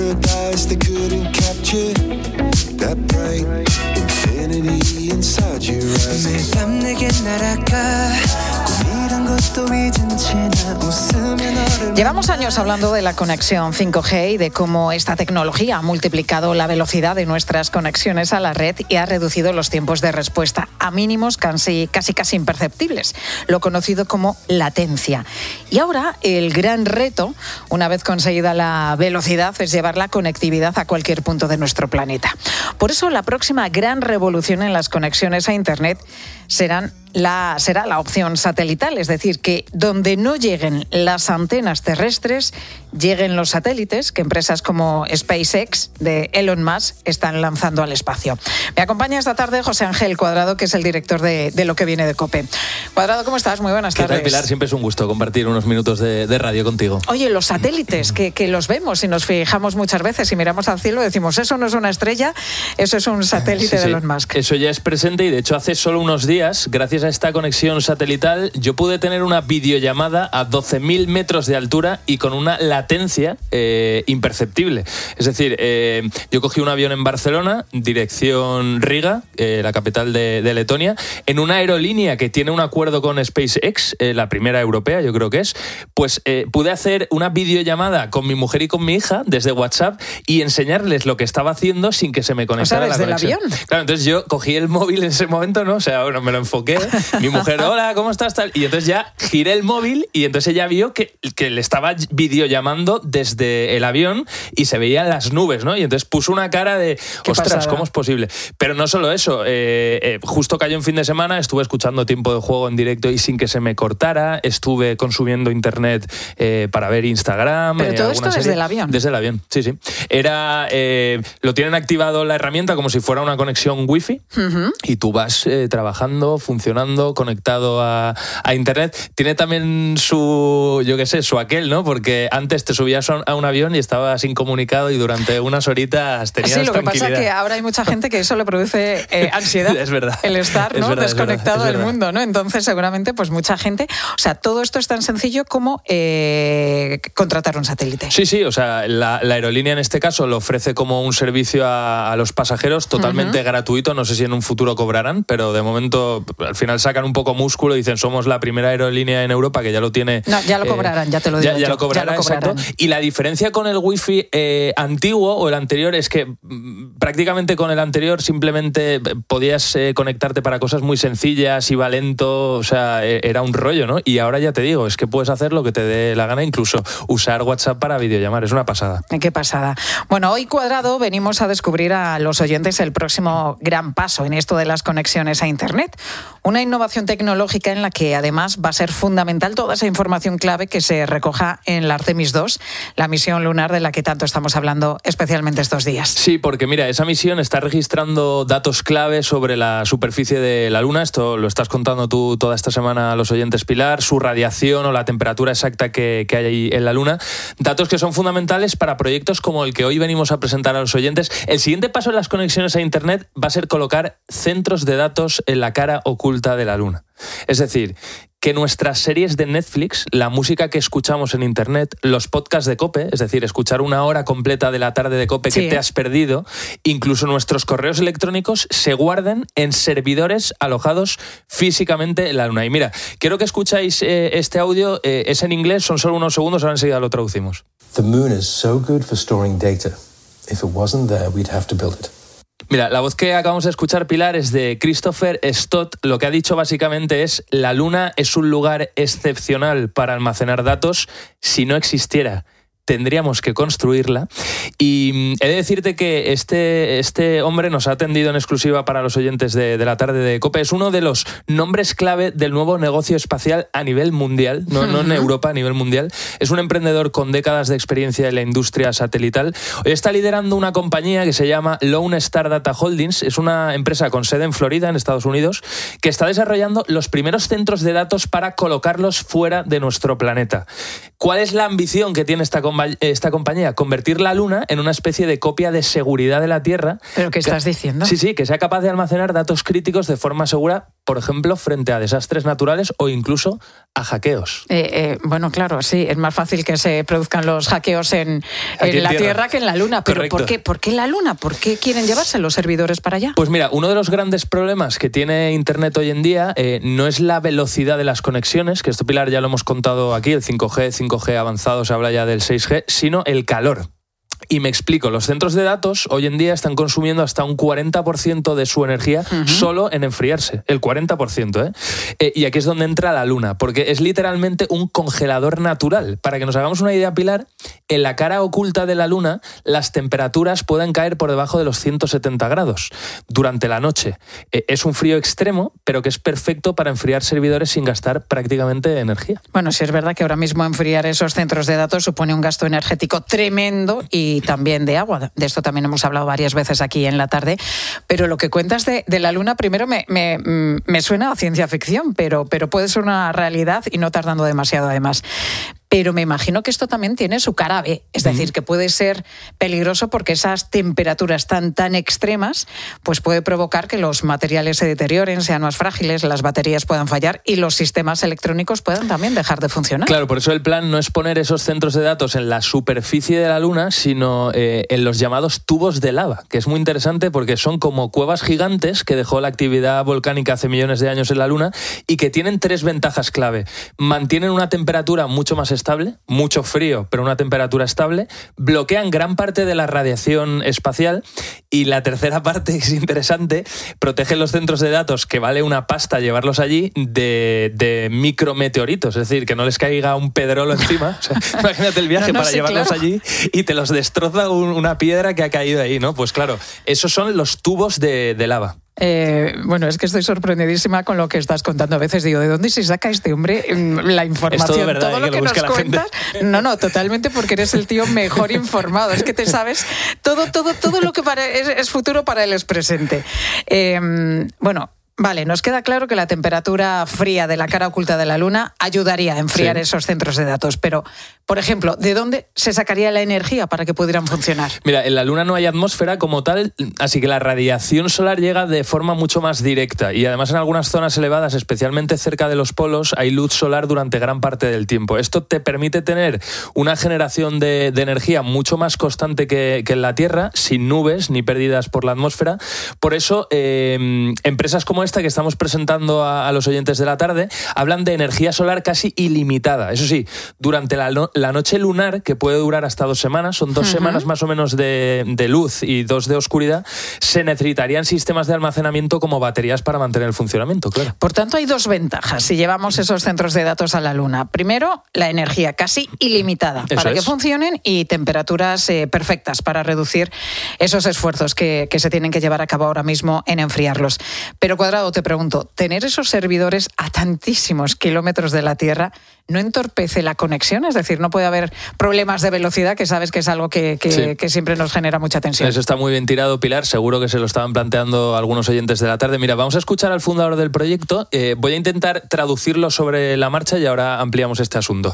paradise they couldn't capture. That bright infinity inside your eyes. 매일 밤 내게 날아가 꿈이란 것도 잊은 채 나 웃으며 너를. Llevamos años hablando de la conexión 5G y de cómo esta tecnología ha multiplicado la velocidad de nuestras conexiones a la red y ha reducido los tiempos de respuesta a mínimos casi imperceptibles, lo conocido como latencia. Y ahora el gran reto, una vez conseguida la velocidad, es llevar la conectividad a cualquier punto de nuestro planeta. Por eso la próxima gran revolución en las conexiones a Internet será la opción satelital, es decir, que donde no lleguen las antenas terrestres, lleguen los satélites que empresas como SpaceX de Elon Musk están lanzando al espacio. Me acompaña esta tarde José Ángel Cuadrado, que es el director de Lo que viene de COPE. Cuadrado, ¿cómo estás? Muy buenas tardes. ¿Qué tal, Pilar? Siempre es un gusto compartir unos minutos de radio contigo. Oye, los satélites, que los vemos y nos fijamos muchas veces y miramos al cielo y decimos, eso no es una estrella, eso es un satélite de Elon Musk. Eso ya es presente y de hecho hace solo unos días, gracias a esta conexión satelital, yo pude tener una videollamada a 12.000 metros de altura y con una latencia imperceptible. Es decir, yo cogí un avión en Barcelona, dirección Riga, la capital de Letonia, en una aerolínea que tiene un acuerdo con SpaceX, la primera europea, yo creo que es, pues pude hacer una videollamada con mi mujer y con mi hija desde WhatsApp y enseñarles lo que estaba haciendo sin que se me conectara la conexión. ¿Desde el avión? Claro, entonces yo cogí el móvil en ese momento, ¿no? O sea, bueno, me lo enfoqué, mi mujer, hola, ¿cómo estás? Tal. Y entonces ya giré el móvil y entonces ella vio que le estaba videollamando desde el avión y se veían las nubes, ¿no? Y entonces puso una cara de, ostras, ¿cómo es posible? Pero no solo eso, justo cayó un fin de semana, estuve escuchando Tiempo de Juego en directo y sin que se me cortara, estuve consumiendo internet para ver Instagram. Pero todo esto desde el avión. Desde el avión, sí. Lo tienen activado la herramienta como si fuera una conexión wifi y tú vas trabajando, funcionando, conectado a internet. Tiene también su aquel, ¿no? Porque antes te subías a un avión y estabas incomunicado y durante unas horitas tenías tranquilidad. Sí, lo que pasa es que ahora hay mucha gente que eso le produce ansiedad. Es verdad. El estar, ¿no? Desconectado del mundo, ¿no? Entonces, seguramente, pues mucha gente... O sea, todo esto es tan sencillo como contratar un satélite. Sí, o sea, la aerolínea en este caso lo ofrece como un servicio a los pasajeros totalmente gratuito. No sé si en un futuro cobrarán, pero de momento al final sacan un poco músculo y dicen somos la primera aerolínea en Europa que ya lo tiene. No, ya lo cobrarán, ya te lo digo. Ya lo cobrarán, exacto. Y la diferencia con el wifi antiguo o el anterior es que prácticamente con el anterior simplemente podías conectarte para cosas muy sencillas, iba lento, o sea, era un rollo, ¿no? Y ahora ya te digo, es que puedes hacer lo que te dé la gana, incluso usar WhatsApp para videollamar, es una pasada. Qué pasada. Bueno, hoy Cuadrado venimos a descubrir a los oyentes el próximo gran paso en esto de las conexiones a Internet. Una innovación tecnológica en la que además va a ser fundamental toda esa información clave que se recoja en la Artemis 2, la misión lunar de la que tanto estamos hablando especialmente estos días. Sí, porque mira, esa misión está registrando datos clave sobre la superficie de la Luna. Esto lo estás contando tú toda esta semana a los oyentes, Pilar, su radiación o la temperatura exacta que hay ahí en la Luna. Datos que son fundamentales para proyectos como el que hoy venimos a presentar a los oyentes. El siguiente paso en las conexiones a Internet va a ser colocar centros de datos en la cara oculta de la Luna. Es decir, que nuestras series de Netflix, la música que escuchamos en Internet, los podcasts de COPE, es decir, escuchar una hora completa de la tarde de COPE que te has perdido, incluso nuestros correos electrónicos se guarden en servidores alojados físicamente en la Luna. Y mira, quiero que escucháis este audio, es en inglés, son solo unos segundos, ahora enseguida lo traducimos. The moon is so good for storing data. If it wasn't there, we'd have to build it. Mira, la voz que acabamos de escuchar, Pilar, es de Christopher Stott. Lo que ha dicho básicamente es: la Luna es un lugar excepcional para almacenar datos. Si no existiera, tendríamos que construirla. Y he de decirte que este hombre nos ha atendido en exclusiva para los oyentes de la tarde de COPE. Es uno de los nombres clave del nuevo negocio espacial a nivel mundial, no en Europa, a nivel mundial. Es un emprendedor con décadas de experiencia en la industria satelital. Hoy está liderando una compañía que se llama Lone Star Data Holdings. Es una empresa con sede en Florida, en Estados Unidos, que está desarrollando los primeros centros de datos para colocarlos fuera de nuestro planeta. ¿Cuál es la ambición que tiene esta compañía? Convertir la Luna en una especie de copia de seguridad de la Tierra. ¿Pero qué estás diciendo? Sí, que sea capaz de almacenar datos críticos de forma segura, por ejemplo, frente a desastres naturales o incluso a hackeos. Bueno, claro, sí, es más fácil que se produzcan los hackeos en la Tierra que en la Luna. Pero ¿por qué la Luna? ¿Por qué quieren llevarse los servidores para allá? Pues mira, uno de los grandes problemas que tiene Internet hoy en día no es la velocidad de las conexiones, que esto, Pilar, ya lo hemos contado aquí, el 5G avanzado, se habla ya del 6G, sino el calor. Y me explico, los centros de datos hoy en día están consumiendo hasta un 40% de su energía solo en enfriarse, el 40%. Y aquí es donde entra la Luna, porque es literalmente un congelador natural. Para que nos hagamos una idea, Pilar, en la cara oculta de la Luna las temperaturas pueden caer por debajo de los 170 grados durante la noche. Es un frío extremo, pero que es perfecto para enfriar servidores sin gastar prácticamente energía. Bueno, sí es verdad que ahora mismo enfriar esos centros de datos supone un gasto energético tremendo y también de agua. De esto también hemos hablado varias veces aquí en la tarde. Pero lo que cuentas de la Luna, primero me suena a ciencia ficción, pero puede ser una realidad y no tardando demasiado además. Pero me imagino que esto también tiene su cara B, es decir, que puede ser peligroso porque esas temperaturas tan extremas pues puede provocar que los materiales se deterioren, sean más frágiles, las baterías puedan fallar y los sistemas electrónicos puedan también dejar de funcionar. Claro, por eso el plan no es poner esos centros de datos en la superficie de la Luna, sino en los llamados tubos de lava, que es muy interesante porque son como cuevas gigantes que dejó la actividad volcánica hace millones de años en la Luna y que tienen 3 ventajas clave. Mantienen una temperatura mucho más estable, mucho frío, pero una temperatura estable, bloquean gran parte de la radiación espacial y la tercera parte, que es interesante, protegen los centros de datos, que vale una pasta llevarlos allí, de micrometeoritos, es decir, que no les caiga un pedrolo encima. O sea, imagínate el viaje para llevarlos allí y te los destroza una piedra que ha caído ahí, ¿no? Pues claro, esos son los tubos de lava. Bueno, es que estoy sorprendidísima con lo que estás contando. A veces digo, ¿de dónde se saca este hombre la información? Es todo verdad, todo lo que nos cuentas. No, totalmente, porque eres el tío mejor informado. Es que te sabes todo lo que es futuro para él es presente. Bueno, vale, nos queda claro que la temperatura fría de la cara oculta de la Luna ayudaría a enfriar esos centros de datos, pero, por ejemplo, ¿de dónde se sacaría la energía para que pudieran funcionar? Mira, en la Luna no hay atmósfera como tal, así que la radiación solar llega de forma mucho más directa y además en algunas zonas elevadas, especialmente cerca de los polos, hay luz solar durante gran parte del tiempo. Esto te permite tener una generación de energía mucho más constante que en la Tierra, sin nubes ni pérdidas por la atmósfera. Por eso, empresas como esta que estamos presentando a los oyentes de la tarde hablan de energía solar casi ilimitada. Eso sí, durante la noche lunar, que puede durar hasta 2 semanas, son 2 semanas más o menos de luz y 2 de oscuridad, se necesitarían sistemas de almacenamiento como baterías para mantener el funcionamiento, claro. Por tanto, hay 2 ventajas si llevamos esos centros de datos a la Luna. Primero, la energía casi ilimitada para que funcionen y temperaturas perfectas para reducir esos esfuerzos que se tienen que llevar a cabo ahora mismo en enfriarlos. Pero Cuadrado, te pregunto, ¿tener esos servidores a tantísimos kilómetros de la Tierra no entorpece la conexión? Es decir, no puede haber problemas de velocidad, que sabes que es algo que siempre nos genera mucha tensión. Eso está muy bien tirado, Pilar. Seguro que se lo estaban planteando algunos oyentes de la tarde. Mira, vamos a escuchar al fundador del proyecto. Voy a intentar traducirlo sobre la marcha y ahora ampliamos este asunto.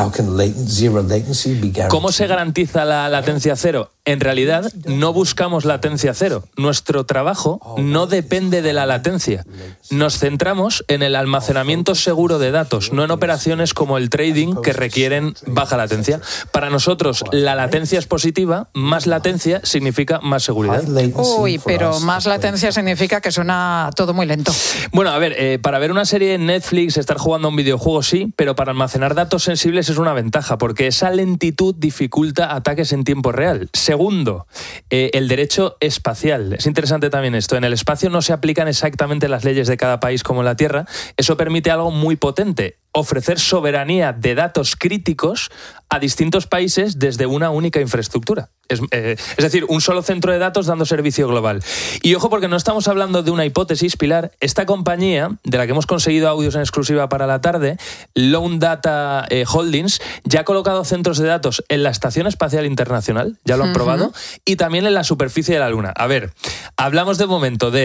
¿Cómo se garantiza la latencia cero? En realidad, no buscamos latencia cero. Nuestro trabajo no depende de la latencia. Nos centramos en el almacenamiento seguro de datos, no en operaciones como el trading que requieren baja latencia. Para nosotros, la latencia es positiva, más latencia significa más seguridad. Uy, pero más latencia significa que suena todo muy lento. Bueno, a ver, para ver una serie en Netflix, estar jugando a un videojuego sí, pero para almacenar datos sensibles es una ventaja, porque esa lentitud dificulta ataques en tiempo real. Segundo, el derecho espacial. Es interesante también esto. En el espacio no se aplican exactamente las leyes de cada país como en la Tierra. Eso permite algo muy potente: ofrecer soberanía de datos críticos a distintos países desde una única infraestructura. Es decir, un solo centro de datos dando servicio global. Y ojo, porque no estamos hablando de una hipótesis, Pilar. Esta compañía, de la que hemos conseguido audios en exclusiva para la tarde, Lone Data Holdings, ya ha colocado centros de datos en la Estación Espacial Internacional, ya lo han probado, y también en la superficie de la Luna. A ver, hablamos de momento de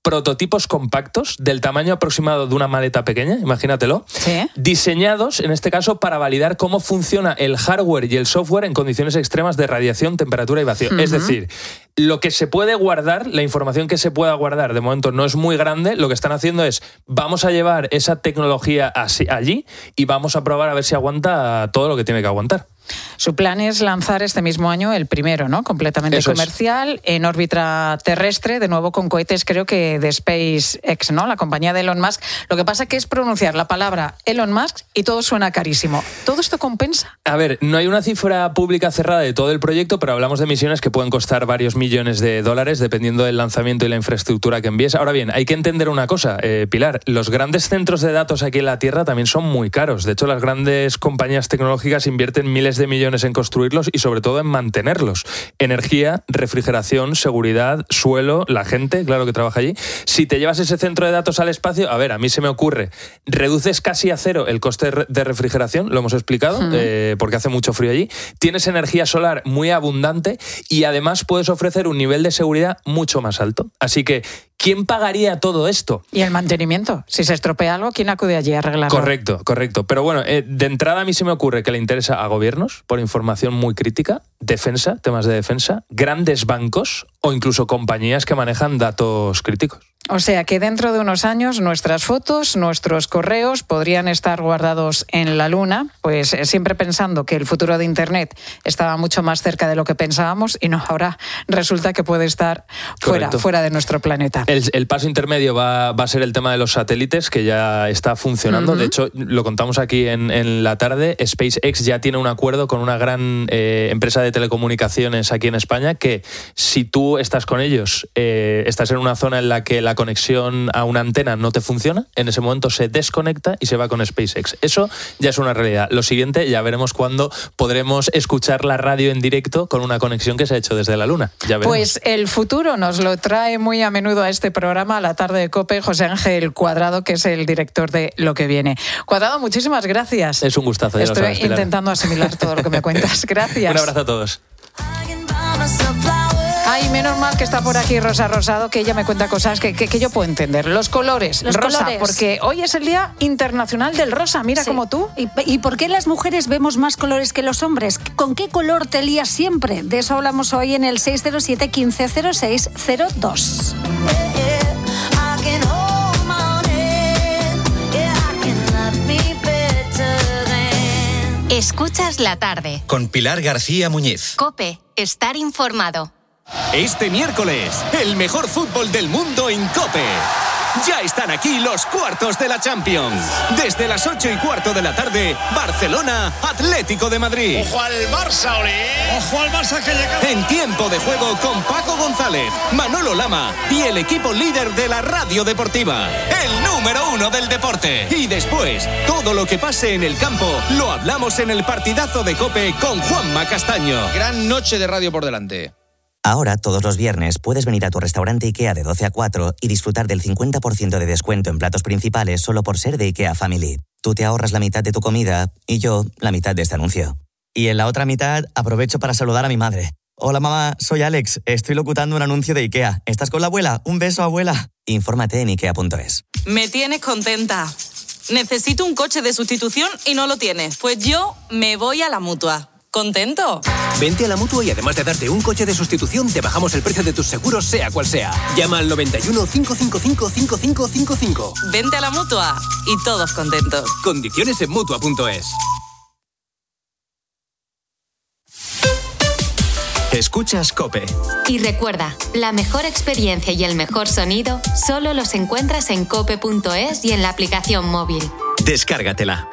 prototipos compactos del tamaño aproximado de una maleta pequeña, imagínatelo, ¿Sí? diseñados, en este caso, para validar cómo funciona el hardware y el software en condiciones extremas de radiación, temperatura y vacío. Es decir, lo que se puede guardar, la información que se pueda guardar, de momento no es muy grande. Lo que están haciendo es, vamos a llevar esa tecnología allí y vamos a probar a ver si aguanta todo lo que tiene que aguantar. Su plan es lanzar este mismo año el primero, ¿no? Completamente Eso comercial, en órbita terrestre, de nuevo con cohetes, creo que de SpaceX, ¿no? La compañía de Elon Musk. Lo que pasa que es pronunciar la palabra Elon Musk y todo suena carísimo. ¿Todo esto compensa? A ver, no hay una cifra pública cerrada de todo el proyecto, pero hablamos de misiones que pueden costar varios millones de dólares, dependiendo del lanzamiento y la infraestructura que envíes. Ahora bien, hay que entender una cosa, Pilar. Los grandes centros de datos aquí en la Tierra también son muy caros. De hecho, las grandes compañías tecnológicas invierten miles de millones en construirlos y sobre todo en mantenerlos. Energía, refrigeración, seguridad, suelo, la gente, claro que trabaja allí. Si te llevas ese centro de datos al espacio, a ver, a mí se me ocurre, reduces casi a cero el coste de refrigeración, lo hemos explicado, porque hace mucho frío allí. Tienes energía solar muy abundante y además puedes ofrecer un nivel de seguridad mucho más alto. Así que, ¿quién pagaría todo esto? Y el mantenimiento. Si se estropea algo, ¿quién acude allí a arreglarlo? Correcto. Pero bueno, de entrada a mí se me ocurre que le interesa a gobiernos, por información muy crítica, defensa, temas de defensa, grandes bancos o incluso compañías que manejan datos críticos. O sea que dentro de unos años nuestras fotos, nuestros correos podrían estar guardados en la Luna, pues siempre pensando que el futuro de Internet estaba mucho más cerca de lo que pensábamos y no, ahora resulta que puede estar fuera de nuestro planeta. El paso intermedio va a ser el tema de los satélites, que ya está funcionando. De hecho, lo contamos aquí en la tarde. SpaceX ya tiene un acuerdo con una gran empresa de telecomunicaciones aquí en España que si tú estás con ellos, estás en una zona en la que la conexión a una antena no te funciona, en ese momento se desconecta y se va con SpaceX. Eso ya es una realidad. Lo siguiente, ya veremos cuándo podremos escuchar la radio en directo con una conexión que se ha hecho desde la Luna. Ya veremos. Pues el futuro nos lo trae muy a menudo a este programa, a la tarde de COPE, José Ángel Cuadrado, que es el director de Lo que viene. Cuadrado, muchísimas gracias. Es un gustazo. Ya Estoy lo sabes, Pilar. intentando asimilar todo lo que me cuentas. Gracias. Un abrazo a todos. Ay, menos mal que está por aquí Rosa Rosado, que ella me cuenta cosas que yo puedo entender. Los colores, Los rosa, colores. porque hoy es el Día Internacional del Rosa, mira Sí. como tú. ¿Y por qué las mujeres vemos más colores que los hombres? ¿Con qué color te lías siempre? De eso hablamos hoy en el 607 1506 02. Escuchas la tarde. Con Pilar García Muñiz. COPE. Estar informado. Este miércoles, el mejor fútbol del mundo en COPE. Ya están aquí los cuartos de la Champions. Desde las 8:15 de la tarde, Barcelona, Atlético de Madrid. ¡Ojo al Barça, Oli! ¡Ojo al Barça que llega! En tiempo de juego con Paco González, Manolo Lama y el equipo líder de la radio deportiva. El número 1 del deporte. Y después, todo lo que pase en el campo lo hablamos en el partidazo de COPE con Juanma Castaño. Gran noche de radio por delante. Ahora, todos los viernes, puedes venir a tu restaurante IKEA de 12 a 4 y disfrutar del 50% de descuento en platos principales solo por ser de IKEA Family. Tú te ahorras la mitad de tu comida y yo la mitad de este anuncio. Y en la otra mitad, aprovecho para saludar a mi madre. Hola mamá, soy Alex, estoy locutando un anuncio de IKEA. ¿Estás con la abuela? Un beso, abuela. Infórmate en IKEA.es. Me tienes contenta. Necesito un coche de sustitución y no lo tienes. Pues yo me voy a la Mutua. ¿Contento? Vente a la Mutua y además de darte un coche de sustitución, te bajamos el precio de tus seguros, sea cual sea. Llama al 91 555 5555. Vente a la Mutua y todos contentos. Condiciones en Mutua.es. Escuchas COPE. Y recuerda, la mejor experiencia y el mejor sonido solo los encuentras en cope.es y en la aplicación móvil. Descárgatela.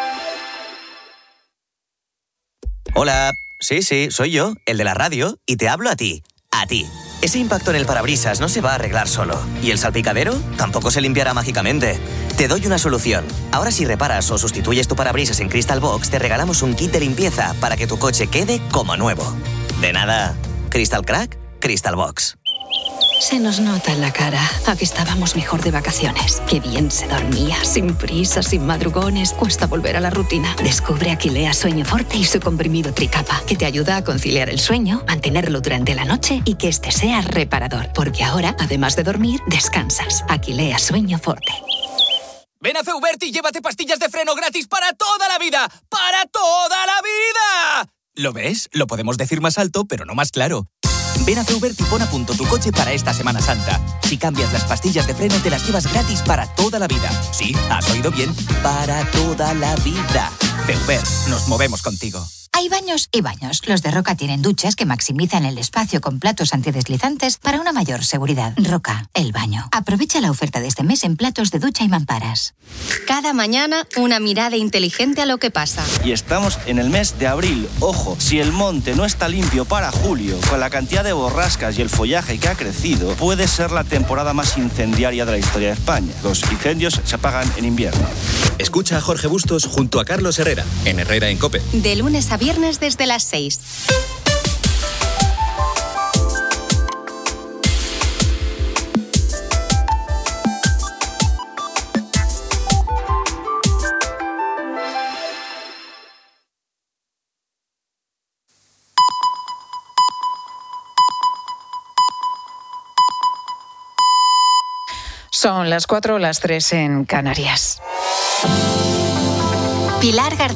Hola, sí, soy yo, el de la radio, y te hablo a ti. A ti. Ese impacto en el parabrisas no se va a arreglar solo. ¿Y el salpicadero? Tampoco se limpiará mágicamente. Te doy una solución. Ahora si reparas o sustituyes tu parabrisas en Crystal Box, te regalamos un kit de limpieza para que tu coche quede como nuevo. De nada. Crystal Crack, Crystal Box. Se nos nota en la cara. ¿A que estábamos mejor de vacaciones? Qué bien se dormía, sin prisas, sin madrugones. Cuesta volver a la rutina. Descubre Aquilea Sueño Forte y su comprimido Tricapa, que te ayuda a conciliar el sueño, mantenerlo durante la noche y que este sea reparador. Porque ahora, además de dormir, descansas. Aquilea Sueño Forte. Ven a Feubert y llévate pastillas de freno gratis para toda la vida. ¡Para toda la vida! ¿Lo ves? Lo podemos decir más alto, pero no más claro. Ven a Feubert y pon a punto tu coche para esta Semana Santa. Si cambias las pastillas de freno, te las llevas gratis para toda la vida. Sí, has oído bien. Para toda la vida. Feubert, nos movemos contigo. Hay baños y baños. Los de Roca tienen duchas que maximizan el espacio con platos antideslizantes para una mayor seguridad. Roca, el baño. Aprovecha la oferta de este mes en platos de ducha y mamparas. Cada mañana, una mirada inteligente a lo que pasa. Y estamos en el mes de abril. Ojo, si el monte no está limpio para julio, con la cantidad de borrascas y el follaje que ha crecido, puede ser la temporada más incendiaria de la historia de España. Los incendios se apagan en invierno. Escucha a Jorge Bustos junto a Carlos Herrera, en Herrera en COPE. De lunes a viernes desde las 6. Son las 4 o las 3 en Canarias. Pilar García.